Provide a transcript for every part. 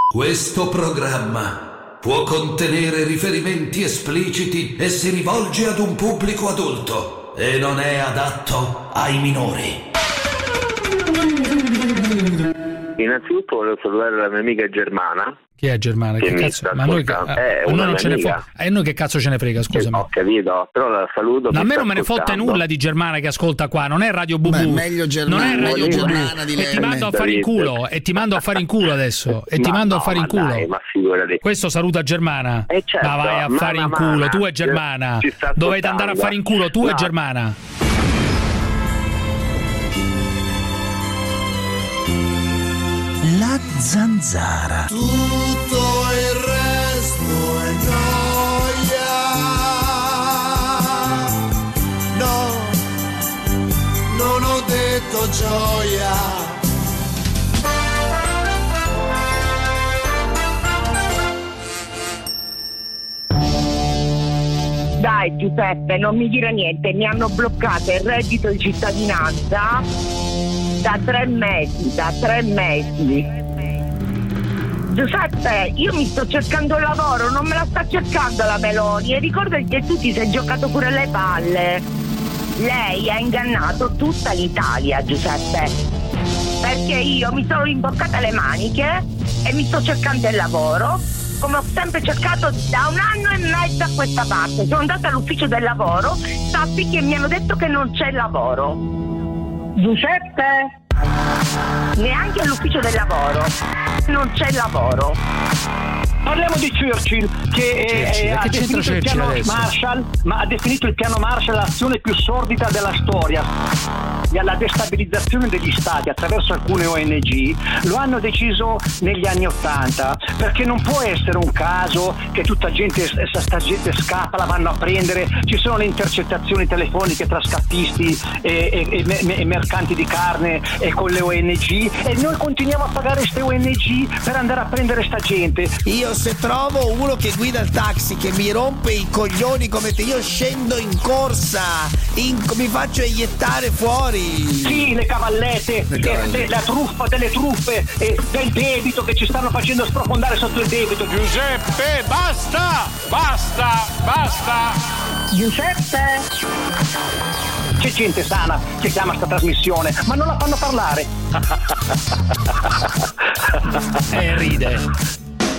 Questo programma può contenere riferimenti espliciti e si rivolge ad un pubblico adulto e non è adatto ai minori. Innanzitutto volevo salutare la mia amica Germana. Chi è Germana? Che cazzo? Ma noi, non ce ne e noi che cazzo ce ne frega, scusami. Ho capito, però la saluto. Ma a me non me ne fotte nulla di Germana che ascolta qua, non è Radio Bubu. Beh, meglio Germana, non è Radio Germana di lei. E ti mando a fare in culo, e ti mando a fare in culo adesso, e ti mando a fare in culo. Dai, ma figurati. Questo saluta Germana. Certo, ma vai a fare in culo, tu e Germana. Dovete andare a fare in culo tu e Germana. La zanzara. Tutto il resto è gioia. No, non ho detto gioia. Dai Giuseppe, non mi dire niente, mi hanno bloccato il reddito di cittadinanza da 3 mesi. Giuseppe, io mi sto cercando lavoro, non me la sta cercando la Meloni, e ricordati che tu ti sei giocato pure le palle. Lei ha ingannato tutta l'Italia, Giuseppe, perché io mi sono imboccata le maniche e mi sto cercando il lavoro, come ho sempre cercato da 1 anno e mezzo a questa parte. Sono andata all'ufficio del lavoro, sappi che mi hanno detto che non c'è lavoro. Giuseppe? Neanche all'ufficio del lavoro non c'è lavoro. Parliamo di Churchill che ha definito il piano Marshall, ma ha definito il piano Marshall l'azione più sordida della storia. La destabilizzazione degli stati attraverso alcune ONG lo hanno deciso negli anni '80, perché non può essere un caso che sta gente scappa, la vanno a prendere, ci sono le intercettazioni telefoniche tra scappisti e mercanti di carne e con le ONG, e noi continuiamo a pagare queste ONG per andare a prendere sta gente. Io se trovo uno che guida il taxi che mi rompe i coglioni come te, io scendo in corsa, mi faccio eiettare fuori. Sì, le cavallette, la truffa delle truffe e del debito che ci stanno facendo sprofondare sotto il debito. Giuseppe, basta! Giuseppe! C'è gente sana che chiama sta trasmissione, ma non la fanno parlare. Ride.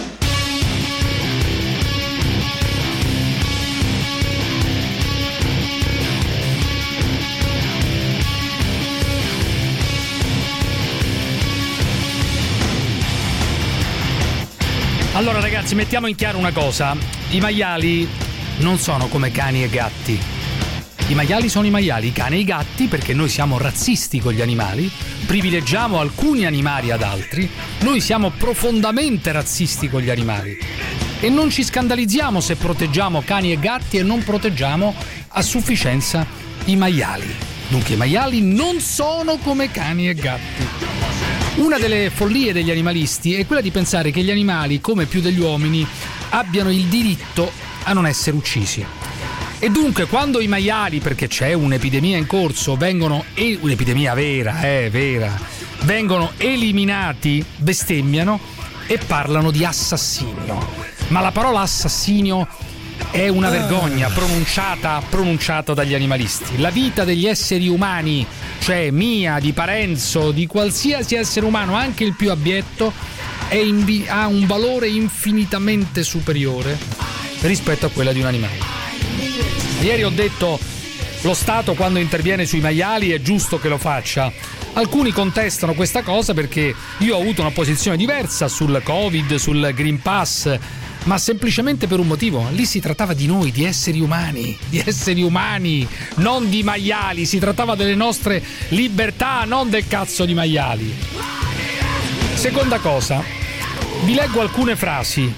Allora ragazzi, mettiamo in chiaro una cosa: i maiali non sono come cani e gatti. I maiali sono i maiali, i cani e i gatti, perché noi siamo razzisti con gli animali, privilegiamo alcuni animali ad altri, noi siamo profondamente razzisti con gli animali e non ci scandalizziamo se proteggiamo cani e gatti e non proteggiamo a sufficienza i maiali. Dunque i maiali non sono come cani e gatti. Una delle follie degli animalisti è quella di pensare che gli animali, come più degli uomini, abbiano il diritto a non essere uccisi. E dunque quando i maiali, perché c'è un'epidemia in corso, un'epidemia vera, vengono eliminati, bestemmiano e parlano di assassinio. Ma la parola assassinio è una vergogna pronunciata dagli animalisti. La vita degli esseri umani, cioè mia, di Parenzo, di qualsiasi essere umano, anche il più abietto, ha un valore infinitamente superiore rispetto a quella di un animale. Ieri ho detto: lo Stato quando interviene sui maiali è giusto che lo faccia. Alcuni contestano questa cosa perché io ho avuto una posizione diversa sul Covid, sul Green Pass, ma semplicemente per un motivo: lì si trattava di noi, di esseri umani, non di maiali, si trattava delle nostre libertà, non del cazzo di maiali. Seconda cosa, vi leggo alcune frasi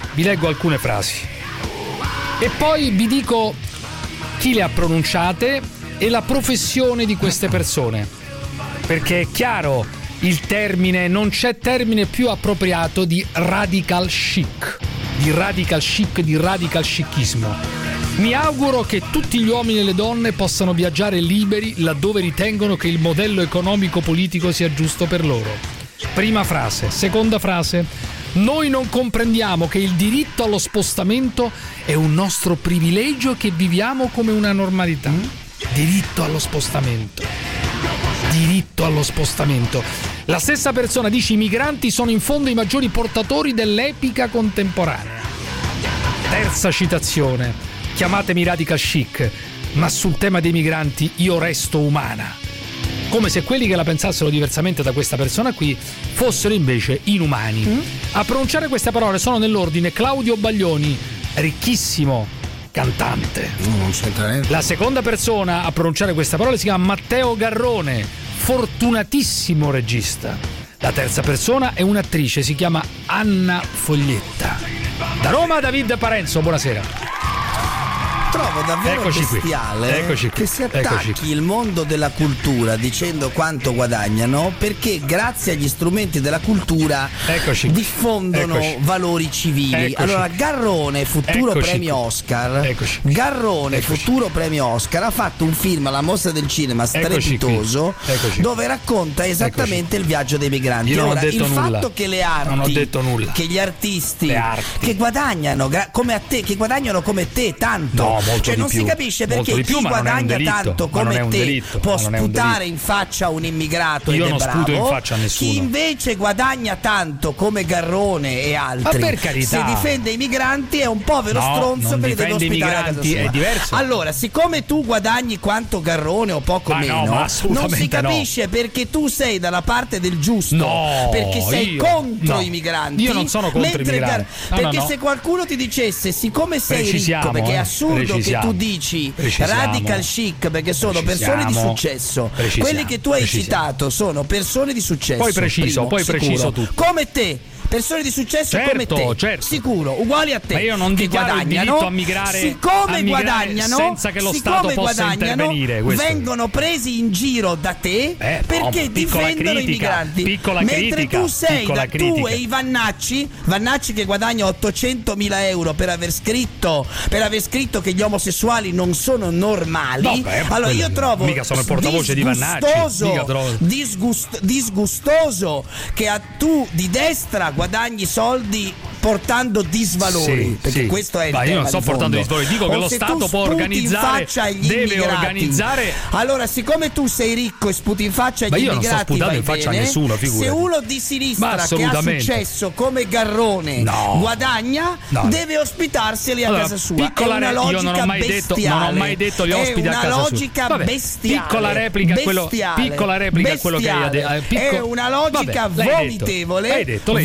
e poi vi dico chi le ha pronunciate e la professione di queste persone, perché è chiaro il termine, non c'è termine più appropriato di radical chic, di radical chichismo. Mi auguro che tutti gli uomini e le donne possano viaggiare liberi laddove ritengono che il modello economico-politico sia giusto per loro. Prima frase. Seconda frase: Noi non comprendiamo che il diritto allo spostamento è un nostro privilegio che viviamo come una normalità. Diritto allo spostamento. Diritto allo spostamento. La stessa persona dice: i migranti sono in fondo i maggiori portatori dell'epica contemporanea. Terza citazione. Chiamatemi radical chic, ma sul tema dei migranti io resto umana. Come se quelli che la pensassero diversamente da questa persona qui fossero invece inumani. A pronunciare queste parole sono nell'ordine Claudio Baglioni, ricchissimo cantante. Non c'entra niente. La seconda persona a pronunciare queste parole si chiama Matteo Garrone, fortunatissimo regista. La terza persona è un'attrice, si chiama Anna Foglietta. Da Roma David Parenzo, buonasera. Trovo davvero bestiale che si attacchi il mondo della cultura dicendo quanto guadagnano, perché grazie agli strumenti della cultura diffondono valori civili. Allora Garrone, futuro premio Oscar, Garrone, futuro premio Oscar, ha fatto un film alla Mostra del Cinema strepitoso dove racconta esattamente il viaggio dei migranti. Allora, il fatto che le arti, non ho detto nulla, che gli artisti che guadagnano come a te, che guadagnano come te tanto, cioè non si capisce perché chi guadagna tanto come te può sputare in faccia a un immigrato ed è bravo, chi invece guadagna tanto come Garrone e altri se difende i migranti è un povero stronzo che li deve ospitare a casa sua. È diverso. Allora, siccome tu guadagni quanto Garrone o poco meno, non si capisce perché tu sei dalla parte del giusto, perché sei contro i migranti. Io non sono contro i migranti, perché se qualcuno ti dicesse siccome sei ricco, perché è assurdo che tu dici radical chic, perché sono persone di successo, quelli che tu hai citato sono persone di successo, poi preciso tutto, come te, persone di successo come te, sicuro, uguali a te, ma io non dichiaro il diritto a migrare, siccome guadagnano senza che lo Stato possa intervenire, vengono presi in giro da te perché difendono i migranti, mentre tu sei tu e i Vannacci che guadagna 800.000 euro per aver scritto che gli omosessuali non sono normali. Allora io trovo mica sono il portavoce di Vannacci, disgustoso che tu di destra guadagni soldi portando disvalori, perché questo è il tema. Io non sto portando disvalori, dico che lo Stato può organizzare, deve organizzare. Allora, siccome tu sei ricco e sputi in faccia agli immigrati, io non sto sputando in faccia a nessuno, figurati. Se uno di sinistra che ha successo come Garrone guadagna, deve ospitarseli a casa sua. È una logica bestiale. Non ho mai detto li ospiti a casa sua. È una logica bestiale. Piccola replica a quello che hai detto. È una logica vomitevole,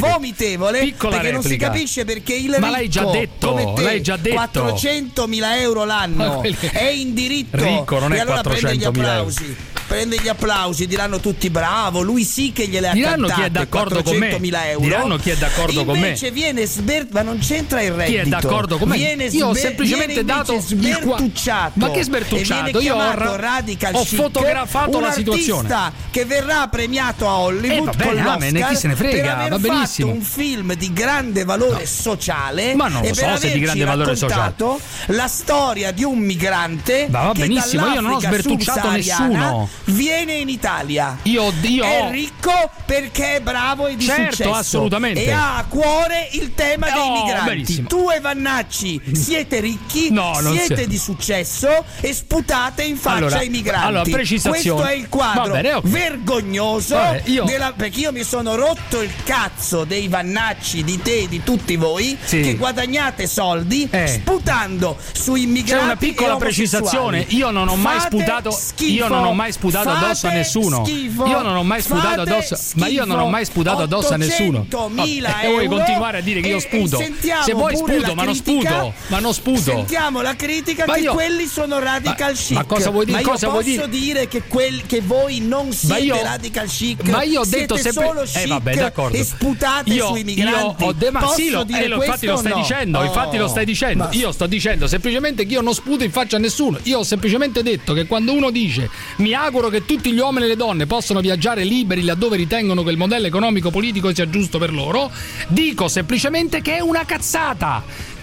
perché non si capisce perché il ricco, ma l'hai già detto, come te, l'hai già detto. 400.000 euro l'anno è in diritto, ricco non è, e allora 400.000 prende gli applausi, diranno tutti bravo, lui sì che gliele ha diranno chi è d'accordo con me, diranno chi è d'accordo con me, invece viene ma non c'entra il reddito, chi è d'accordo con me, io ho semplicemente dato sbertucciato, ma che sbertucciato, io ho fotografato la situazione, che verrà premiato a Hollywood con l'Oscar chi se ne frega, per aver va benissimo, fatto un film di grande valore sociale, ma non lo so se di grande valore sociale, la storia di un migrante va benissimo, io non ho sbertucciato nessuno, viene in Italia, è ricco perché è bravo e di successo, assolutamente, e ha a cuore il tema dei migranti. Benissimo. Tu e Vannacci siete ricchi, siete di successo e sputate in faccia ai migranti. Allora, precisazione. Questo è il quadro vergognoso perché io mi sono rotto il cazzo dei Vannacci, di te, di tutti voi che guadagnate soldi sputando su immigrati. C'è una piccola precisazione, io non ho mai sputato addosso a nessuno. Io non ho mai sputato addosso, ma io non ho mai sputato addosso a nessuno. E vuoi continuare a dire che io sputo? Se vuoi sputo, ma non sputo. Sentiamo la critica che quelli sono radical chic. Ma cosa vuoi dire? Ma io posso dire che voi non siete radical chic. Ma io ho detto sempre solo chic e sputate sui migranti. Infatti lo stai dicendo. Io sto dicendo semplicemente che io non sputo in faccia a nessuno. Io ho semplicemente detto che quando uno dice mi auguro che tutti gli uomini e le donne possano viaggiare liberi laddove ritengono che il modello economico politico sia giusto per loro, dico semplicemente che è una cazzata,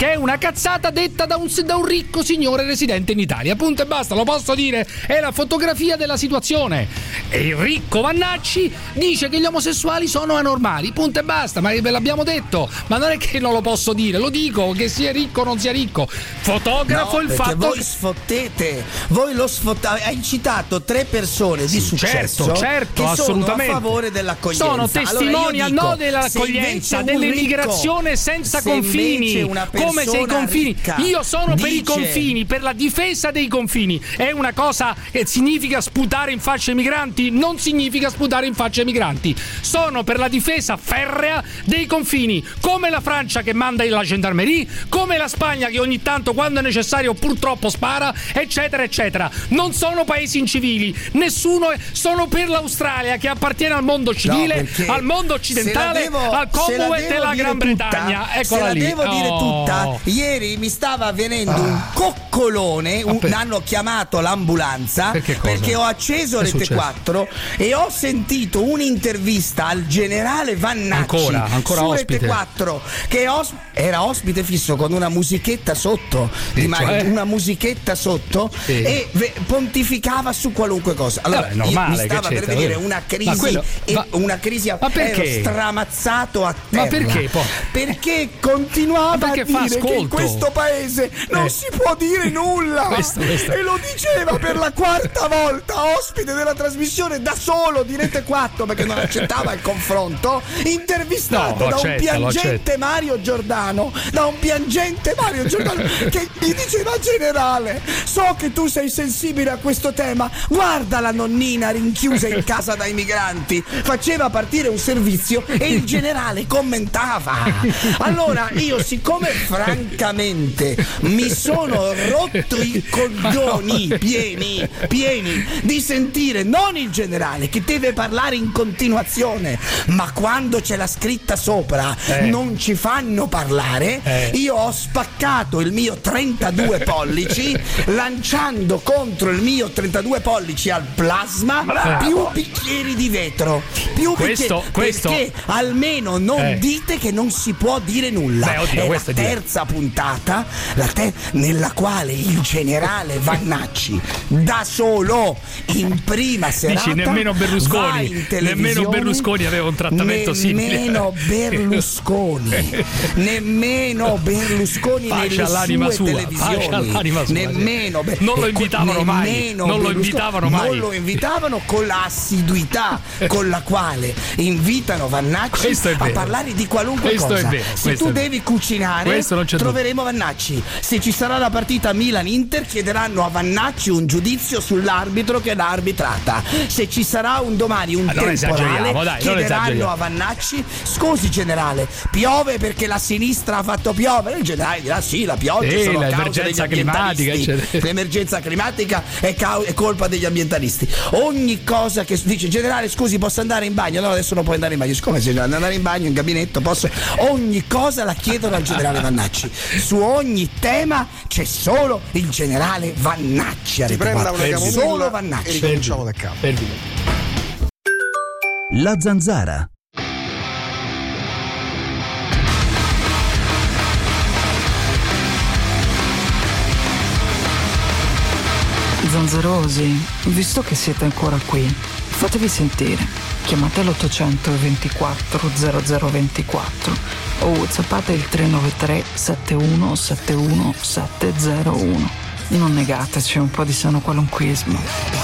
che è una cazzata detta da un ricco signore residente in Italia. Punto e basta, lo posso dire, è la fotografia della situazione. E il ricco Vannacci dice che gli omosessuali sono anormali. Punto e basta, ma ve l'abbiamo detto. Ma non è che non lo posso dire, lo dico, che sia ricco o non sia ricco. Fotografo il fatto voi che sfottete, voi lo sfottate. Hai citato 3 persone di successo certo, che assolutamente sono a favore dell'accoglienza. Sono testimoni dell'accoglienza, dell'immigrazione senza confini. Come se i confini, io sono per i confini, per la difesa dei confini. È una cosa che significa sputare in faccia ai migranti? Non significa sputare in faccia ai migranti. Sono per la difesa ferrea dei confini, come la Francia che manda la gendarmerie, come la Spagna che ogni tanto, quando è necessario, purtroppo spara, eccetera eccetera. Non sono paesi incivili, nessuno sono per l'Australia che appartiene al mondo civile, al mondo occidentale, al Commonwealth e alla Gran Bretagna. Eccola lì. Devo dire tutta. Ieri mi stava avvenendo un coccolone, hanno chiamato l'ambulanza perché ho acceso Rete 4 e ho sentito un'intervista al generale Vannacci ancora su ospite. Rete 4 che era ospite fisso con una musichetta sotto, una musichetta sotto e pontificava su qualunque cosa. Allora normale, mi stava per venire una crisi, una crisi. Ma perché? Ero stramazzato a terra. Ma perché? Perché continuava a dire che in questo paese non si può dire nulla. Questo. E lo diceva per la 4ª volta, ospite della trasmissione da solo di Rete 4, perché non accettava il confronto, intervistato da un piangente Mario Giordano, che gli diceva: generale, so che tu sei sensibile a questo tema, guarda la nonnina rinchiusa in casa dai migranti. Faceva partire un servizio e il generale commentava. Allora io, siccome francamente mi sono rotto i coglioni pieni di sentire non il generale che deve parlare in continuazione, ma quando c'è la scritta sopra non ci fanno parlare, io ho spaccato il mio 32 pollici lanciando contro il mio 32 pollici al plasma più bicchieri di vetro, perché almeno non dite che non si può dire nulla. È la terza puntata nella quale il generale Vannacci da solo in prima serata, dici, nemmeno Berlusconi aveva un trattamento simile. Nemmeno Berlusconi pace all'anima sua, nemmeno non lo invitavano mai, non lo invitavano con la assiduità con la quale invitano Vannacci a parlare di qualunque cosa. Se tu devi cucinare, troveremo Vannacci. Se ci sarà la partita Milan-Inter, chiederanno a Vannacci un giudizio sull'arbitro che l'ha arbitrata. Se ci sarà un domani un temporale, chiederanno a Vannacci: scusi generale, piove perché la sinistra ha fatto piovere? Il generale dirà: sì, la pioggia sono causa degli ambientalisti. L'emergenza climatica è colpa degli ambientalisti. Ogni cosa che dice: generale, scusi, posso andare in bagno? No, adesso non puoi andare in bagno. Siccome se devo andare in bagno in gabinetto posso. Ogni cosa la chiedono al generale Vannacci. Su ogni tema c'è solo il generale Vannacci a Rete 4. Solo Vannacci. E ricominciamo da capo. La Zanzara. Zanzerosi, visto che siete ancora qui, fatevi sentire. Chiamate l'800 24 0024 o whatsappate il 393 71 71 701. Non negateci un po' di sano qualunquismo.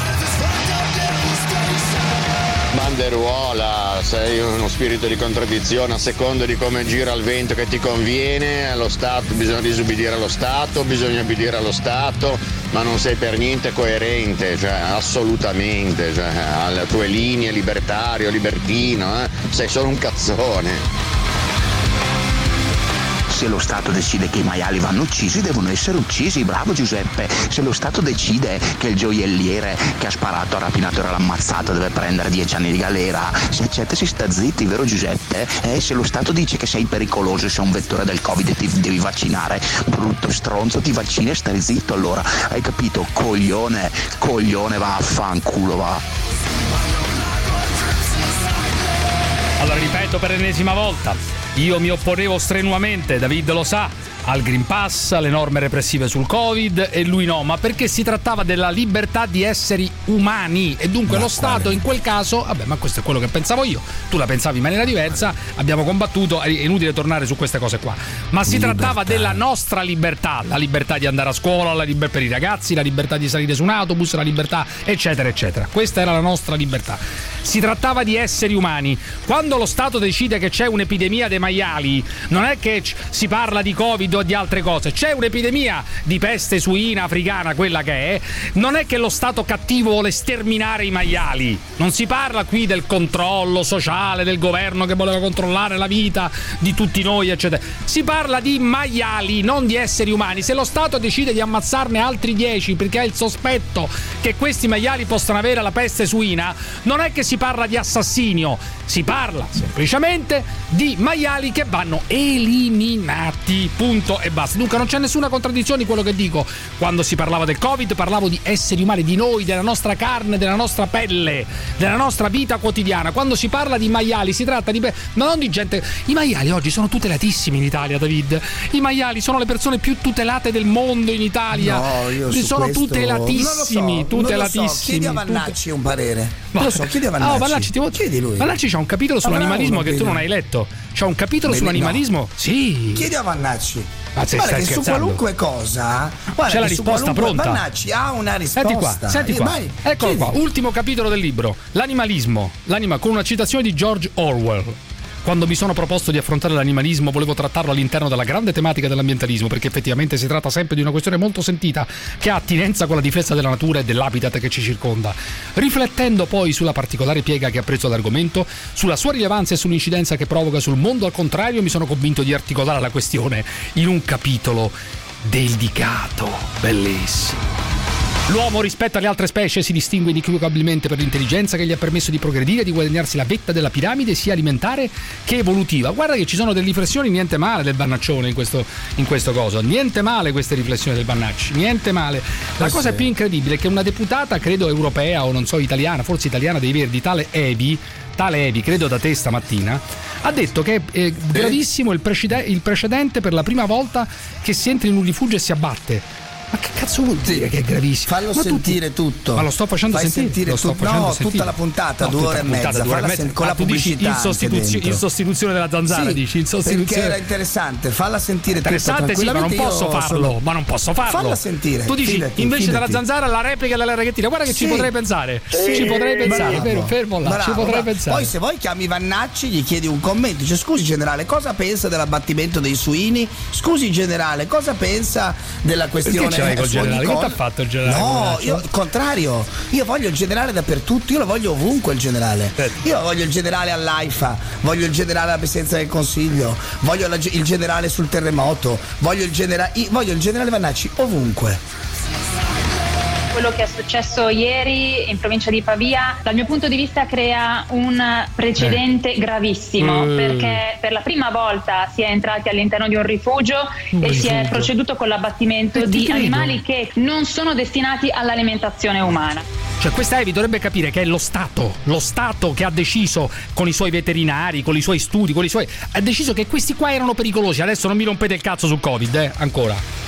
Banderuola, sei uno spirito di contraddizione, a seconda di come gira il vento che ti conviene. Allo Stato bisogna disubbidire allo Stato, bisogna obbedire allo Stato, ma non sei per niente coerente, cioè assolutamente, cioè, alle tue linee libertario, libertino, sei solo un cazzone. Se lo Stato decide che i maiali vanno uccisi, devono essere uccisi, bravo Giuseppe. Se lo Stato decide che il gioielliere che ha sparato, ha rapinato e l'ha ammazzato deve prendere 10 anni di galera, si accetta e si sta zitti, vero Giuseppe? Se lo Stato dice che sei pericoloso e sei un vettore del Covid e ti devi vaccinare, brutto stronzo, ti vaccini e stai zitto, allora, hai capito? Coglione, va a fanculo, va. Allora ripeto per l'ennesima volta, io mi opponevo strenuamente, David lo sa, al Green Pass, alle norme repressive sul Covid, e lui no, ma perché si trattava della libertà di esseri umani, e dunque lo Stato in quel caso, vabbè, ma questo è quello che pensavo io, tu la pensavi in maniera diversa, abbiamo combattuto, è inutile tornare su queste cose qua, ma si trattava della nostra libertà, la libertà di andare a scuola, la libertà per i ragazzi, la libertà di salire su un autobus, la libertà eccetera eccetera, questa era la nostra libertà. Si trattava di esseri umani. Quando lo Stato decide che c'è un'epidemia dei maiali, non è che si parla di Covid o di altre cose, c'è un'epidemia di peste suina africana, quella che è, non è che lo Stato cattivo vuole sterminare i maiali, non si parla qui del controllo sociale del governo che voleva controllare la vita di tutti noi eccetera, si parla di maiali, non di esseri umani. Se lo Stato decide di ammazzarne altri 10 perché ha il sospetto che questi maiali possano avere la peste suina, non è che si parla di assassinio, si parla semplicemente di maiali che vanno eliminati, punto e basta. Dunque non c'è nessuna contraddizione in quello che dico. Quando si parlava del Covid parlavo di esseri umani, di noi, della nostra carne, della nostra pelle, della nostra vita quotidiana. Quando si parla di maiali si tratta di ma non di gente. I maiali oggi sono tutelatissimi in Italia, David. I maiali sono le persone più tutelate del mondo in Italia. No, io sono questo... tutelatissimi, tutelatissimi. Non lo so. Chiedi a Vannacci un parere. Non lo so, chiedi a Vannacci. Vannacci, chiedi lui. Vannacci c'ha un capitolo sull'animalismo che tu non hai letto. C'ha un capitolo sull'animalismo? No. Sì. Chiedi a Vannacci. Ma guarda che su qualunque cosa c'è la risposta pronta. Vannacci ha una risposta. Senti qua. Vai, eccolo qua. Ultimo capitolo del libro. L'animalismo. Con una citazione di George Orwell. Quando mi sono proposto di affrontare l'animalismo volevo trattarlo all'interno della grande tematica dell'ambientalismo, perché effettivamente si tratta sempre di una questione molto sentita che ha attinenza con la difesa della natura e dell'habitat che ci circonda. Riflettendo poi sulla particolare piega che ha preso l'argomento, sulla sua rilevanza e sull'incidenza che provoca sul mondo al contrario, mi sono convinto di articolare la questione in un capitolo dedicato. Bellissimo. L'uomo rispetto alle altre specie si distingue inequivocabilmente per l'intelligenza che gli ha permesso di progredire e di guadagnarsi la vetta della piramide sia alimentare che evolutiva. Guarda che ci sono delle riflessioni niente male del Vannaccione in questo coso, niente male queste riflessioni del Vannacci, niente male. La cosa più incredibile è che una deputata, credo europea o non so italiana, forse italiana dei Verdi, tale Evi, credo da te stamattina, ha detto che è gravissimo il precedente per la prima volta che si entra in un rifugio e si abbatte. Ma che cazzo vuol dire che è gravissimo? Fallo sentire tutto. Ma lo sto facendo sentire. Tutta la puntata, 2 ore e mezza. Con la pubblicità. In sostituzione della zanzara, dici? Perché era interessante. Falla sentire tutto. Interessante, sì, ma non posso farlo. Falla sentire. Tu dici, invece della zanzara, la replica della raghettina. Guarda che ci potrei pensare. Ci potrei pensare, vero? Fermo là. Ci potrei pensare. Poi, se vuoi, chiami Vannacci, gli chiedi un commento. Dice: scusi, generale, cosa pensa dell'abbattimento dei suini? Scusi, generale, cosa pensa della questione? Ce l'hai col generale? Che ti ha fatto il generale? No, io al contrario, io voglio il generale dappertutto, io lo voglio ovunque il generale. Io voglio il generale all'AIFA, voglio il generale alla presidenza del Consiglio, voglio il generale sul terremoto, voglio il generale Vannacci ovunque. Quello che è successo ieri in provincia di Pavia, dal mio punto di vista, crea un precedente gravissimo, perché per la prima volta si è entrati all'interno di un rifugio e si è proceduto con l'abbattimento di animali che non sono destinati all'alimentazione umana. Cioè questa Evi dovrebbe capire che è lo Stato che ha deciso, con i suoi veterinari, con i suoi studi, ha deciso che questi qua erano pericolosi. Adesso non mi rompete il cazzo sul Covid, ancora.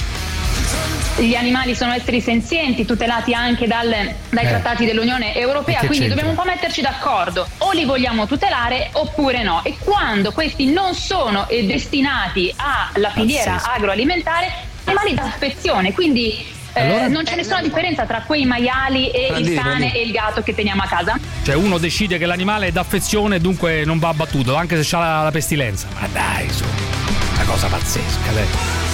Gli animali sono esseri senzienti, tutelati anche dai trattati dell'Unione Europea, quindi dobbiamo un po' metterci d'accordo, o li vogliamo tutelare oppure no, e quando questi non sono destinati alla filiera agroalimentare, animali da affezione, quindi allora, non c'è nessuna differenza tra quei maiali e il cane e il gatto che teniamo a casa. Cioè uno decide che l'animale è d'affezione e dunque non va abbattuto anche se ha la pestilenza, ma dai, su, una cosa pazzesca, dai.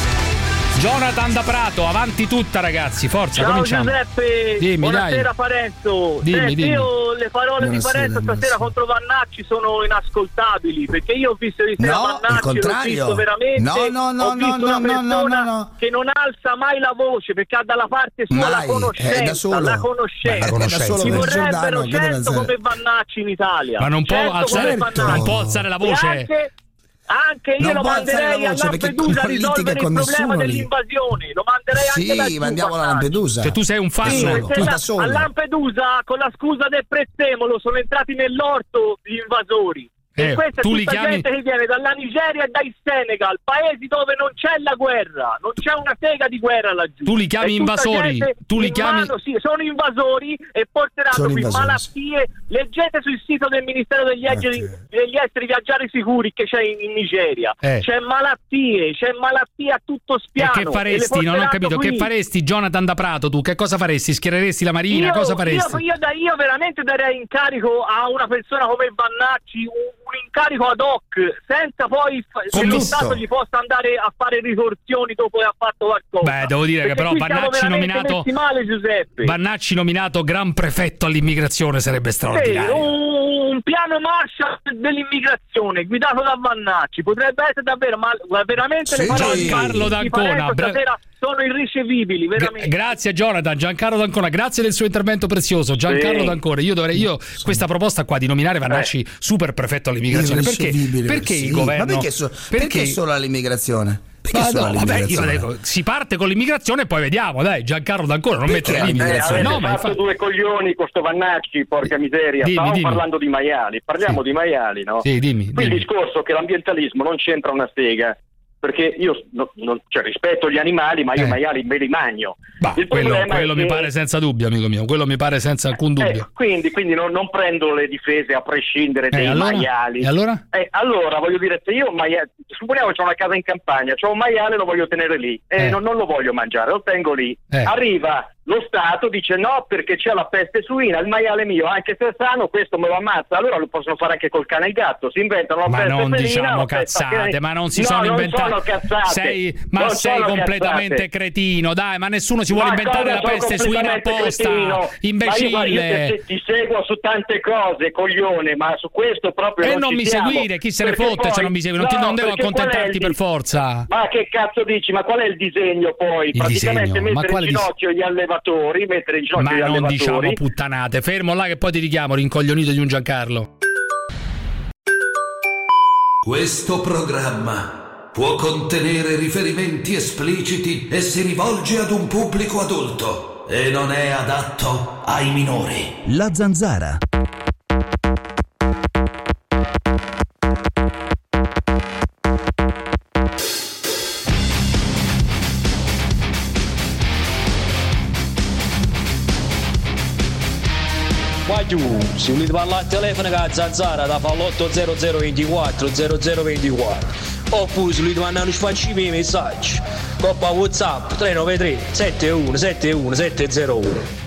Jonathan da Prato, avanti tutta ragazzi, forza, ciao, cominciamo. Giuseppe, buonasera Parenzo. Dimmi. Io le parole di Parenzo stasera contro Vannacci sono inascoltabili, perché io ho visto di sera Vannacci, l'ho visto veramente, ho visto una persona che non alza mai la voce perché ha dalla parte sua la conoscenza, la conoscenza. Ci vorrebbero 100 come Vannacci in Italia. Ma non può alzare la voce. Anche io lo manderei a Lampedusa a risolvere il problema dell'invasione. Lo manderei anche da giù. Mandiamo alla Lampedusa. Cioè tu sei un fan a Lampedusa con la scusa del prezzemolo sono entrati nell'orto gli invasori. E questa è tutta gente che viene dalla Nigeria e dal Senegal, paesi dove non c'è la guerra, non c'è una sega di guerra laggiù. Tu li chiami invasori? Tu li chiami? Sì, sono invasori e porteranno qui malattie. Leggete sul sito del Ministero degli Esteri Viaggiare Sicuri che c'è in Nigeria. C'è malattie a tutto spiano. E che faresti? Non ho capito. Qui. Che faresti, Jonathan da Prato? Tu che cosa faresti? Schiereresti la Marina? Cosa faresti? Io veramente darei incarico a una persona come Vannacci, un incarico ad hoc, senza poi che lo Stato gli possa andare a fare ritorsioni dopo che ha fatto qualcosa. Beh, devo dire che però Vannacci nominato male, Giuseppe. Vannacci nominato gran prefetto all'immigrazione sarebbe straordinario. Un piano Marshall dell'immigrazione guidato da Vannacci potrebbe essere davvero, ma veramente le parole di Giancarlo D'Ancona sono irricevibili, veramente. Grazie Jonathan, Giancarlo D'Ancona, grazie del suo intervento prezioso. Giancarlo D'Ancona, io questa proposta qua di nominare Vannacci super prefetto all'immigrazione, perché il governo? Ma perché solo all'immigrazione? Io dico, si parte con l'immigrazione e poi vediamo, dai, Giancarro D'Ancona, non mettere l'immigrazione. Avete fatto due coglioni con sto Vannacci, porca miseria. Stavamo parlando di maiali, parliamo di maiali, no? Sì, dimmi. Il discorso che l'ambientalismo non c'entra una sega, perché io rispetto gli animali, ma io maiali me li mangio. Quello mi pare senza dubbio, amico mio, quello mi pare senza alcun dubbio. Quindi non prendo le difese a prescindere dei maiali. E allora? Allora voglio dire, se io supponiamo che c'ho una casa in campagna, c'ho un maiale, lo voglio tenere lì, non lo voglio mangiare, lo tengo lì. Arriva lo Stato, dice no perché c'è la peste suina, il maiale mio anche se è sano questo me lo ammazza, allora lo possono fare anche col cane e il gatto, si inventano la peste felina. Ma non diciamo cazzate, ma non si sono inventati. Sei completamente cretino, dai, ma nessuno si vuole inventare la peste suina apposta, imbecille. Io ti seguo su tante cose, coglione, ma su questo proprio non mi seguire, chi se ne fotte se non mi segui, non devo accontentarti per forza. Ma che cazzo dici? Ma qual è il disegno poi? Praticamente mettere in ginocchio gli allevatori, ma non diciamo puttanate, fermo là che poi ti richiamo, rincoglionito di un Giancarlo. Questo programma può contenere riferimenti espliciti e si rivolge ad un pubblico adulto e non è adatto ai minori. La Zanzara. Se volete parlare al telefono con la Zanzara da fa l'80024 0024 oppure se volete mandare un messaggi coppa WhatsApp 393 7171 701.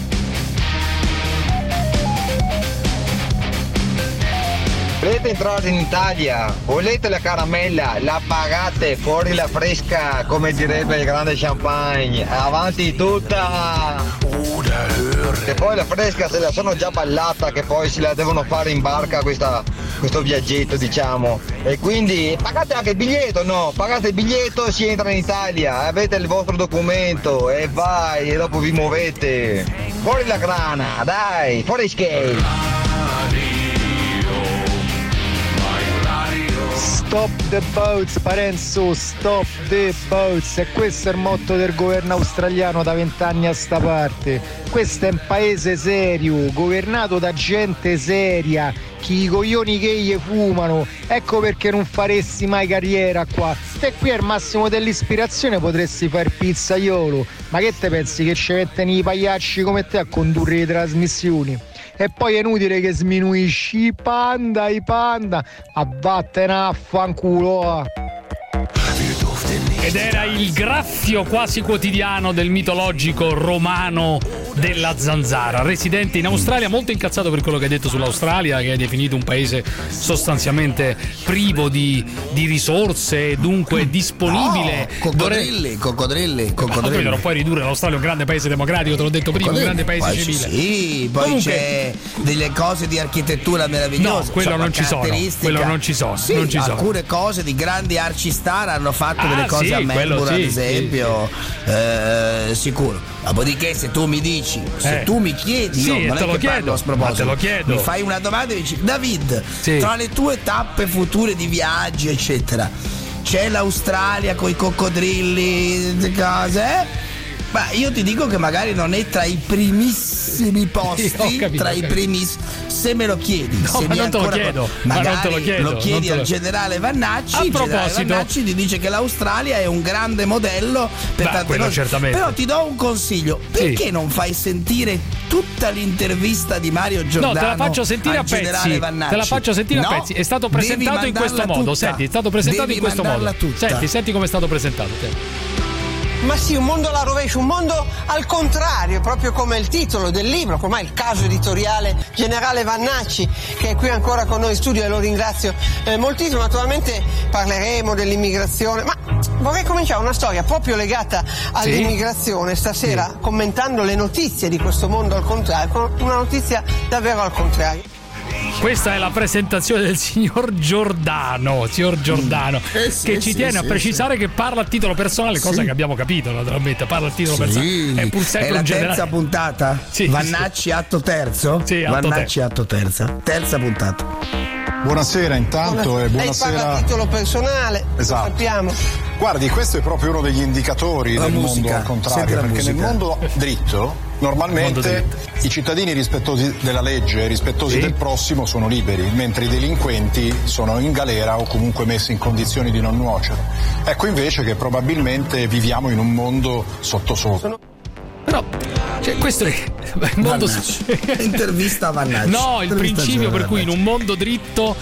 Volete entrare in Italia? Volete la caramella? La pagate, fuori la fresca, come direbbe il grande Champagne. Avanti tutta! Che poi la fresca se la sono già ballata, che poi se la devono fare in barca questo viaggetto, diciamo. E quindi pagate anche il biglietto, no? Pagate il biglietto e si entra in Italia, avete il vostro documento e vai, e dopo vi muovete. Fuori la grana, dai, fuori skate! Stop the boats, Parenzo, stop the boats. E questo è il motto del governo australiano da 20 anni a sta parte. Questo è un paese serio, governato da gente seria, chi i coglioni che gli fumano. Ecco perché non faresti mai carriera qua. Te qui al massimo dell'ispirazione potresti fare il pizzaiolo. Ma che te pensi che ci mettono i pagliacci come te a condurre le trasmissioni? E poi è inutile che sminuisci i panda, a vattene a fanculo. Ed era il graffio quasi quotidiano del mitologico romano della Zanzara, residente in Australia, molto incazzato per quello che hai detto sull'Australia, che hai definito un paese sostanzialmente privo di risorse e dunque disponibile. Coccodrilli. Non puoi ridurre l'Australia a un grande paese democratico, te l'ho detto prima, un grande paese civile. Sì, poi comunque, c'è delle cose di architettura meravigliose. No, quello non ci sono. Sì, non ci sono. Alcune cose di grandi arcistar hanno fatto delle cose a Melbourne, ad esempio. Sicuro. Dopodiché se tu mi dici, se tu mi chiedi, io non è che parlo a sproposito, mi fai una domanda e mi dici: David, tra le tue tappe future di viaggi eccetera c'è l'Australia con i coccodrilli, cose? Ma io ti dico che magari non è tra i primissimi posti, tra i primissimi. se me lo chiedi, no, se ma non te lo chiedo, magari non te lo chiedo, lo chiedi al generale Vannacci. A il generale proposito, Vannacci ti dice che l'Australia è un grande modello per tante cose. Certamente. Però ti do un consiglio: perché non fai sentire tutta l'intervista di Mario Giordano? No, te la faccio sentire a pezzi. Te la faccio sentire a pezzi. È stato presentato in questo modo. Senti, è stato presentato in questo modo. Senti come è stato presentato. Ma sì, un mondo alla rovescia, un mondo al contrario, proprio come il titolo del libro, ormai il caso editoriale generale Vannacci, che è qui ancora con noi in studio e lo ringrazio moltissimo. Naturalmente parleremo dell'immigrazione, ma vorrei cominciare una storia proprio legata all'immigrazione stasera, commentando le notizie di questo mondo al contrario, con una notizia davvero al contrario. Questa è la presentazione del signor Giordano, che ci tiene a precisare che parla a titolo personale, cosa che abbiamo capito naturalmente, parla a titolo personale. È pur sempre la terza puntata? Vannacci atto terzo? Sì, Vannacci atto terza puntata. Buonasera intanto e buonasera. Lei parla a titolo personale, esatto. Sappiamo. Guardi, questo è proprio uno degli indicatori del mondo al contrario, perché nel mondo dritto normalmente i cittadini rispettosi della legge, rispettosi del prossimo sono liberi, mentre i delinquenti sono in galera o comunque messi in condizioni di non nuocere. Ecco invece che probabilmente viviamo in un mondo sotto sotto. Però questo è il mondo intervista a Vannacci. No, il principio per cui in un mondo dritto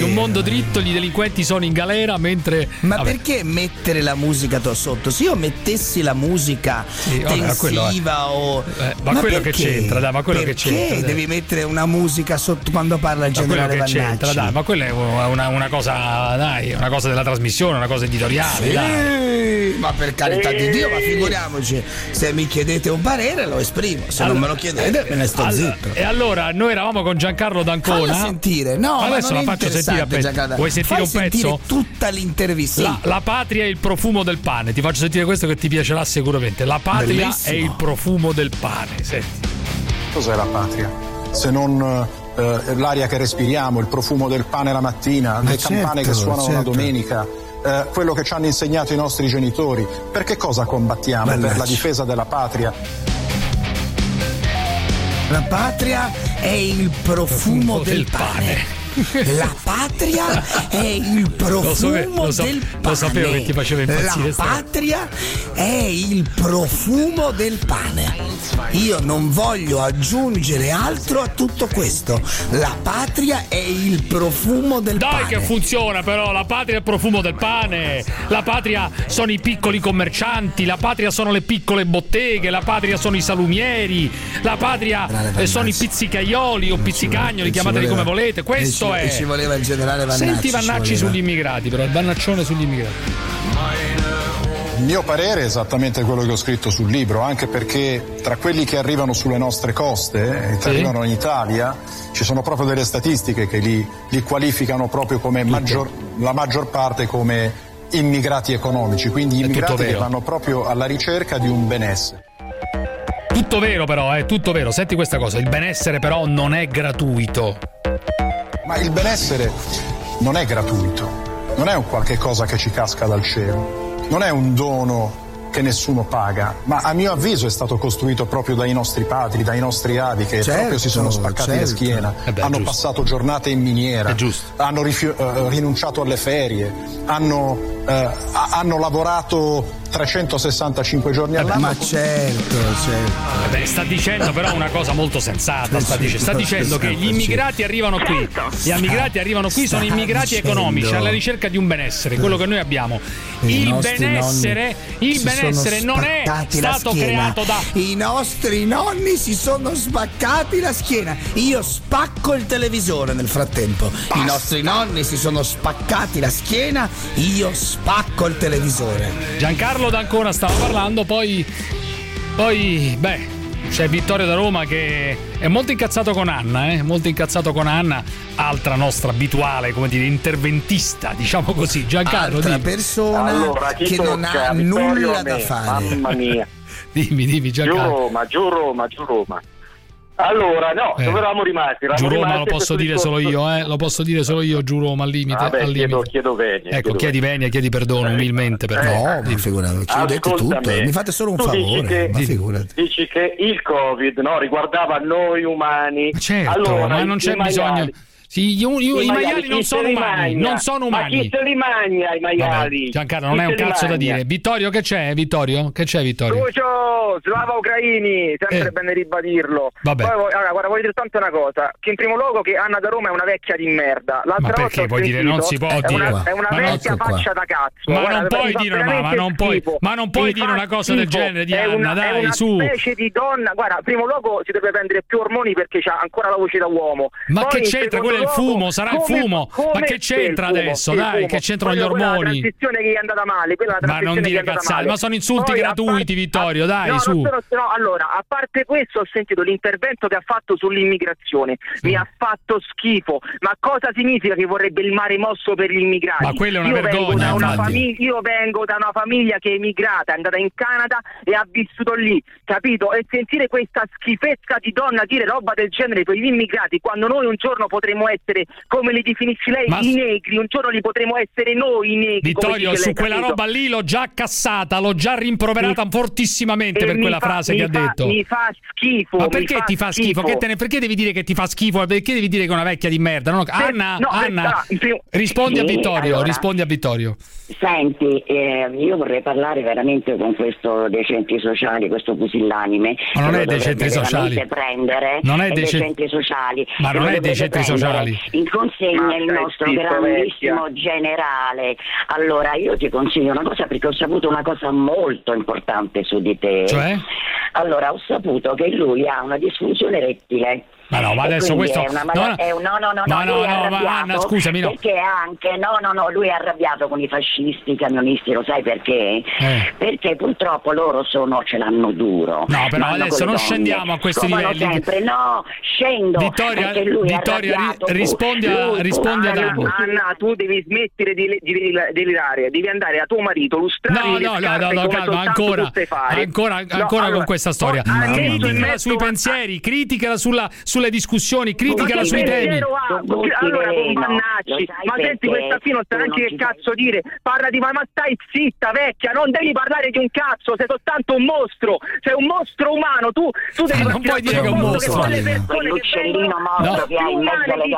gli delinquenti sono in galera mentre. Ma perché mettere la musica sotto? Se io mettessi la musica tensiva ma quello che c'entra, dai, ma quello che c'entra. Perché devi mettere una musica sotto quando parla il generale Vannacci? C'entra, dai, ma quella è una cosa, dai, una cosa della trasmissione, una cosa editoriale, dai. Ma per carità di Dio, ma figuriamoci, se mi chiedete un parere lo esprimo, se non me lo chiedete me ne sto zitto. E allora noi eravamo con Giancarlo D'Ancona. Falla sentire, no, adesso ma la faccio sentire a pezzo. Vuoi sentire un pezzo? Tutta l'intervista. La patria è il profumo del pane. Ti faccio sentire questo che ti piacerà sicuramente. La patria è il profumo del pane. Senti. Cos'è la patria? Se non l'aria che respiriamo, il profumo del pane la mattina, le campane che suonano la domenica. Quello che ci hanno insegnato i nostri genitori. Per che cosa combattiamo? Per la difesa della patria. La patria è il profumo del pane. La patria è il profumo del pane. Lo sapevo che ti faceva impazzire. La patria è il profumo del pane. Io non voglio aggiungere altro a tutto questo. La patria è il profumo del pane. Dai che funziona però, la patria è il profumo del pane. La patria sono i piccoli commercianti, la patria sono le piccole botteghe, la patria sono i salumieri, la patria sono i pizzicaioli o pizzicagnoli, chiamateli come volete. Questo è. E ci voleva il generale Vannacci. Senti Vannacci sugli immigrati, però il Vannaccione sugli immigrati. Il mio parere è esattamente quello che ho scritto sul libro, anche perché tra quelli che arrivano sulle nostre coste, che arrivano in Italia, ci sono proprio delle statistiche che li qualificano proprio come la maggior parte come immigrati economici, quindi immigrati che vanno proprio alla ricerca di un benessere. Tutto vero però, tutto vero. Senti questa cosa, il benessere però non è gratuito. Ma il benessere non è gratuito, non è un qualche cosa che ci casca dal cielo, non è un dono che nessuno paga, ma a mio avviso è stato costruito proprio dai nostri padri, dai nostri avi che proprio si sono spaccati la schiena, hanno passato giornate in miniera, hanno rinunciato alle ferie, hanno lavorato 365 giorni all'anno. Ma certo. Sta dicendo però una cosa molto sensata, sta dicendo che gli immigrati arrivano qui, gli immigrati arrivano qui, sono immigrati economici alla ricerca di un benessere, quello che noi abbiamo. Il benessere non è stato creato da. I nostri nonni si sono spaccati la schiena. Io spacco il televisore nel frattempo. I nostri nonni si sono spaccati la schiena. Io spacco il televisore. Giancarlo D'Ancona stava parlando, poi c'è Vittorio da Roma che è molto incazzato con Anna, altra nostra abituale, come dire, interventista, diciamo così. Giancarlo, altra persona che non ha nulla da fare. Mamma mia. Dimmi Giancarlo. Giù Roma. Allora, no, dove eravamo rimasti? Giuro, lo posso dire solo io, lo posso dire solo io, giuro, ma al limite. Vabbè, al limite. Chiedo venia. Ecco, chiedi venia, chiedi perdono umilmente. No, figurati, chiedete tutto, mi fate solo un favore. Dici che il Covid riguardava noi umani. Certo, allora, ma non c'è bisogno. Sì, i maiali non sono umani, non sono umani. Ma chi se li mangia i maiali? Vabbè, Giancarlo, non è un cazzo da dire. Vittorio, che c'è? Vittorio? Lucio, slava ucraini, sempre bene ribadirlo. Vabbè. Poi, guarda, voglio dire tanto una cosa, che in primo luogo che Anna da Roma è una vecchia di merda. Ma perché puoi dire? Non si può dire. È una vecchia faccia da cazzo. Ma non puoi dire, ma non puoi dire una cosa del genere di Anna, dai, su. È una specie di donna, guarda, in primo luogo si deve prendere più ormoni perché c'ha ancora la voce da uomo. Ma che c'entra? Quello è il fumo, sarà il fumo. Ma che c'entra adesso? Dai, che c'entrano gli ormoni? La transizione che è andata male, ma non dire cazzate, ma sono insulti gratuiti, Vittorio, dai, su. No, allora, a parte questo ho sentito l'intervento che ha fatto sull'immigrazione, mi ha fatto schifo. Ma cosa significa che vorrebbe il mare mosso per gli immigrati? Ma quella è una vergogna. Io vengo da una famiglia che è emigrata, è andata in Canada e ha vissuto lì, capito? E sentire questa schifezza di donna dire roba del genere per gli immigrati, quando noi un giorno potremo essere, come li definisce lei, i negri, un giorno li potremo essere noi i negri. Vittorio, su quella roba lì l'ho già cassata, l'ho già rimproverata fortissimamente per quella frase che ha detto. Mi fa schifo. Ma perché ti fa schifo? Perché devi dire che ti fa schifo? Perché devi dire che è una vecchia di merda? Anna, rispondi a Vittorio, allora, rispondi a Vittorio. Senti, io vorrei parlare veramente con questo dei centri sociali, questo pusillanime. Ma non è dei centri sociali. Non è dei centri sociali. Ma non è dei centri sociali. In consegna il nostro grandissimo generale. Allora, io ti consiglio una cosa perché ho saputo una cosa molto importante su di te. Cioè? Allora, ho saputo che lui ha una disfunzione erettile. Ma no, ma adesso questo no, Anna, scusami, no. Perché anche lui è arrabbiato con i fascisti, i camionisti, lo sai perché? Perché purtroppo loro ce l'hanno duro. No, però adesso non scendiamo a questi livelli. Sempre, scendo. Vittoria, rispondi ad Anna, tu devi smettere di delirare, devi andare a tuo marito, lustrargli No, calma, ancora con questa storia. Criticala sui pensieri, criticala sulle discussioni, criticala sui temi. Allora, Mannacci, ma senti, questa qui non sa neanche che cazzo dire. Parla di ma stai zitta, vecchia, non devi parlare di un cazzo, sei soltanto un mostro, sei un mostro umano, tu devi non puoi dire che è un mostro. L'uccellino morto che hai in mezzo alle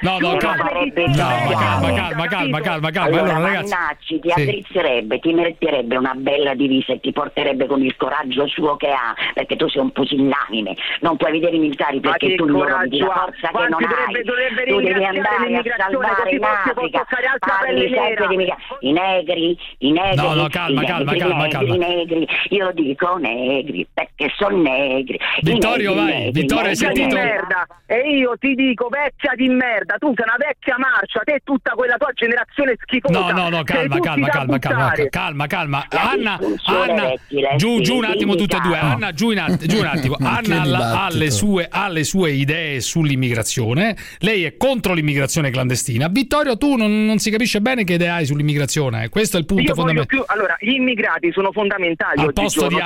gambe. Calma. Allora, Mannacci ti addrizzerebbe, ti meriterebbe una bella divisa e ti porterebbe con il coraggio suo che ha, perché tu sei un pusillanime, non puoi vedere i militari perché tu loro di la forza che non hai. Tu devi andare a salvare in Africa, parli sempre di i negri, no, calma. I negri, io dico negri perché sono negri. Vittorio, vai, Vittorio, hai sentito? Merda. E io ti dico vecchia di merda, tu sei una vecchia marcia, te e tutta quella tua generazione schifosa. No, calma. Anna, giù un attimo tutte e due. Anna, giù un attimo. Anna ha le sue idee sull'immigrazione, lei è contro l'immigrazione clandestina. Vittorio, tu non si capisce bene che idee hai sull'immigrazione, questo è il punto fondamentale. Allora, gli immigrati sono fondamentali al posto di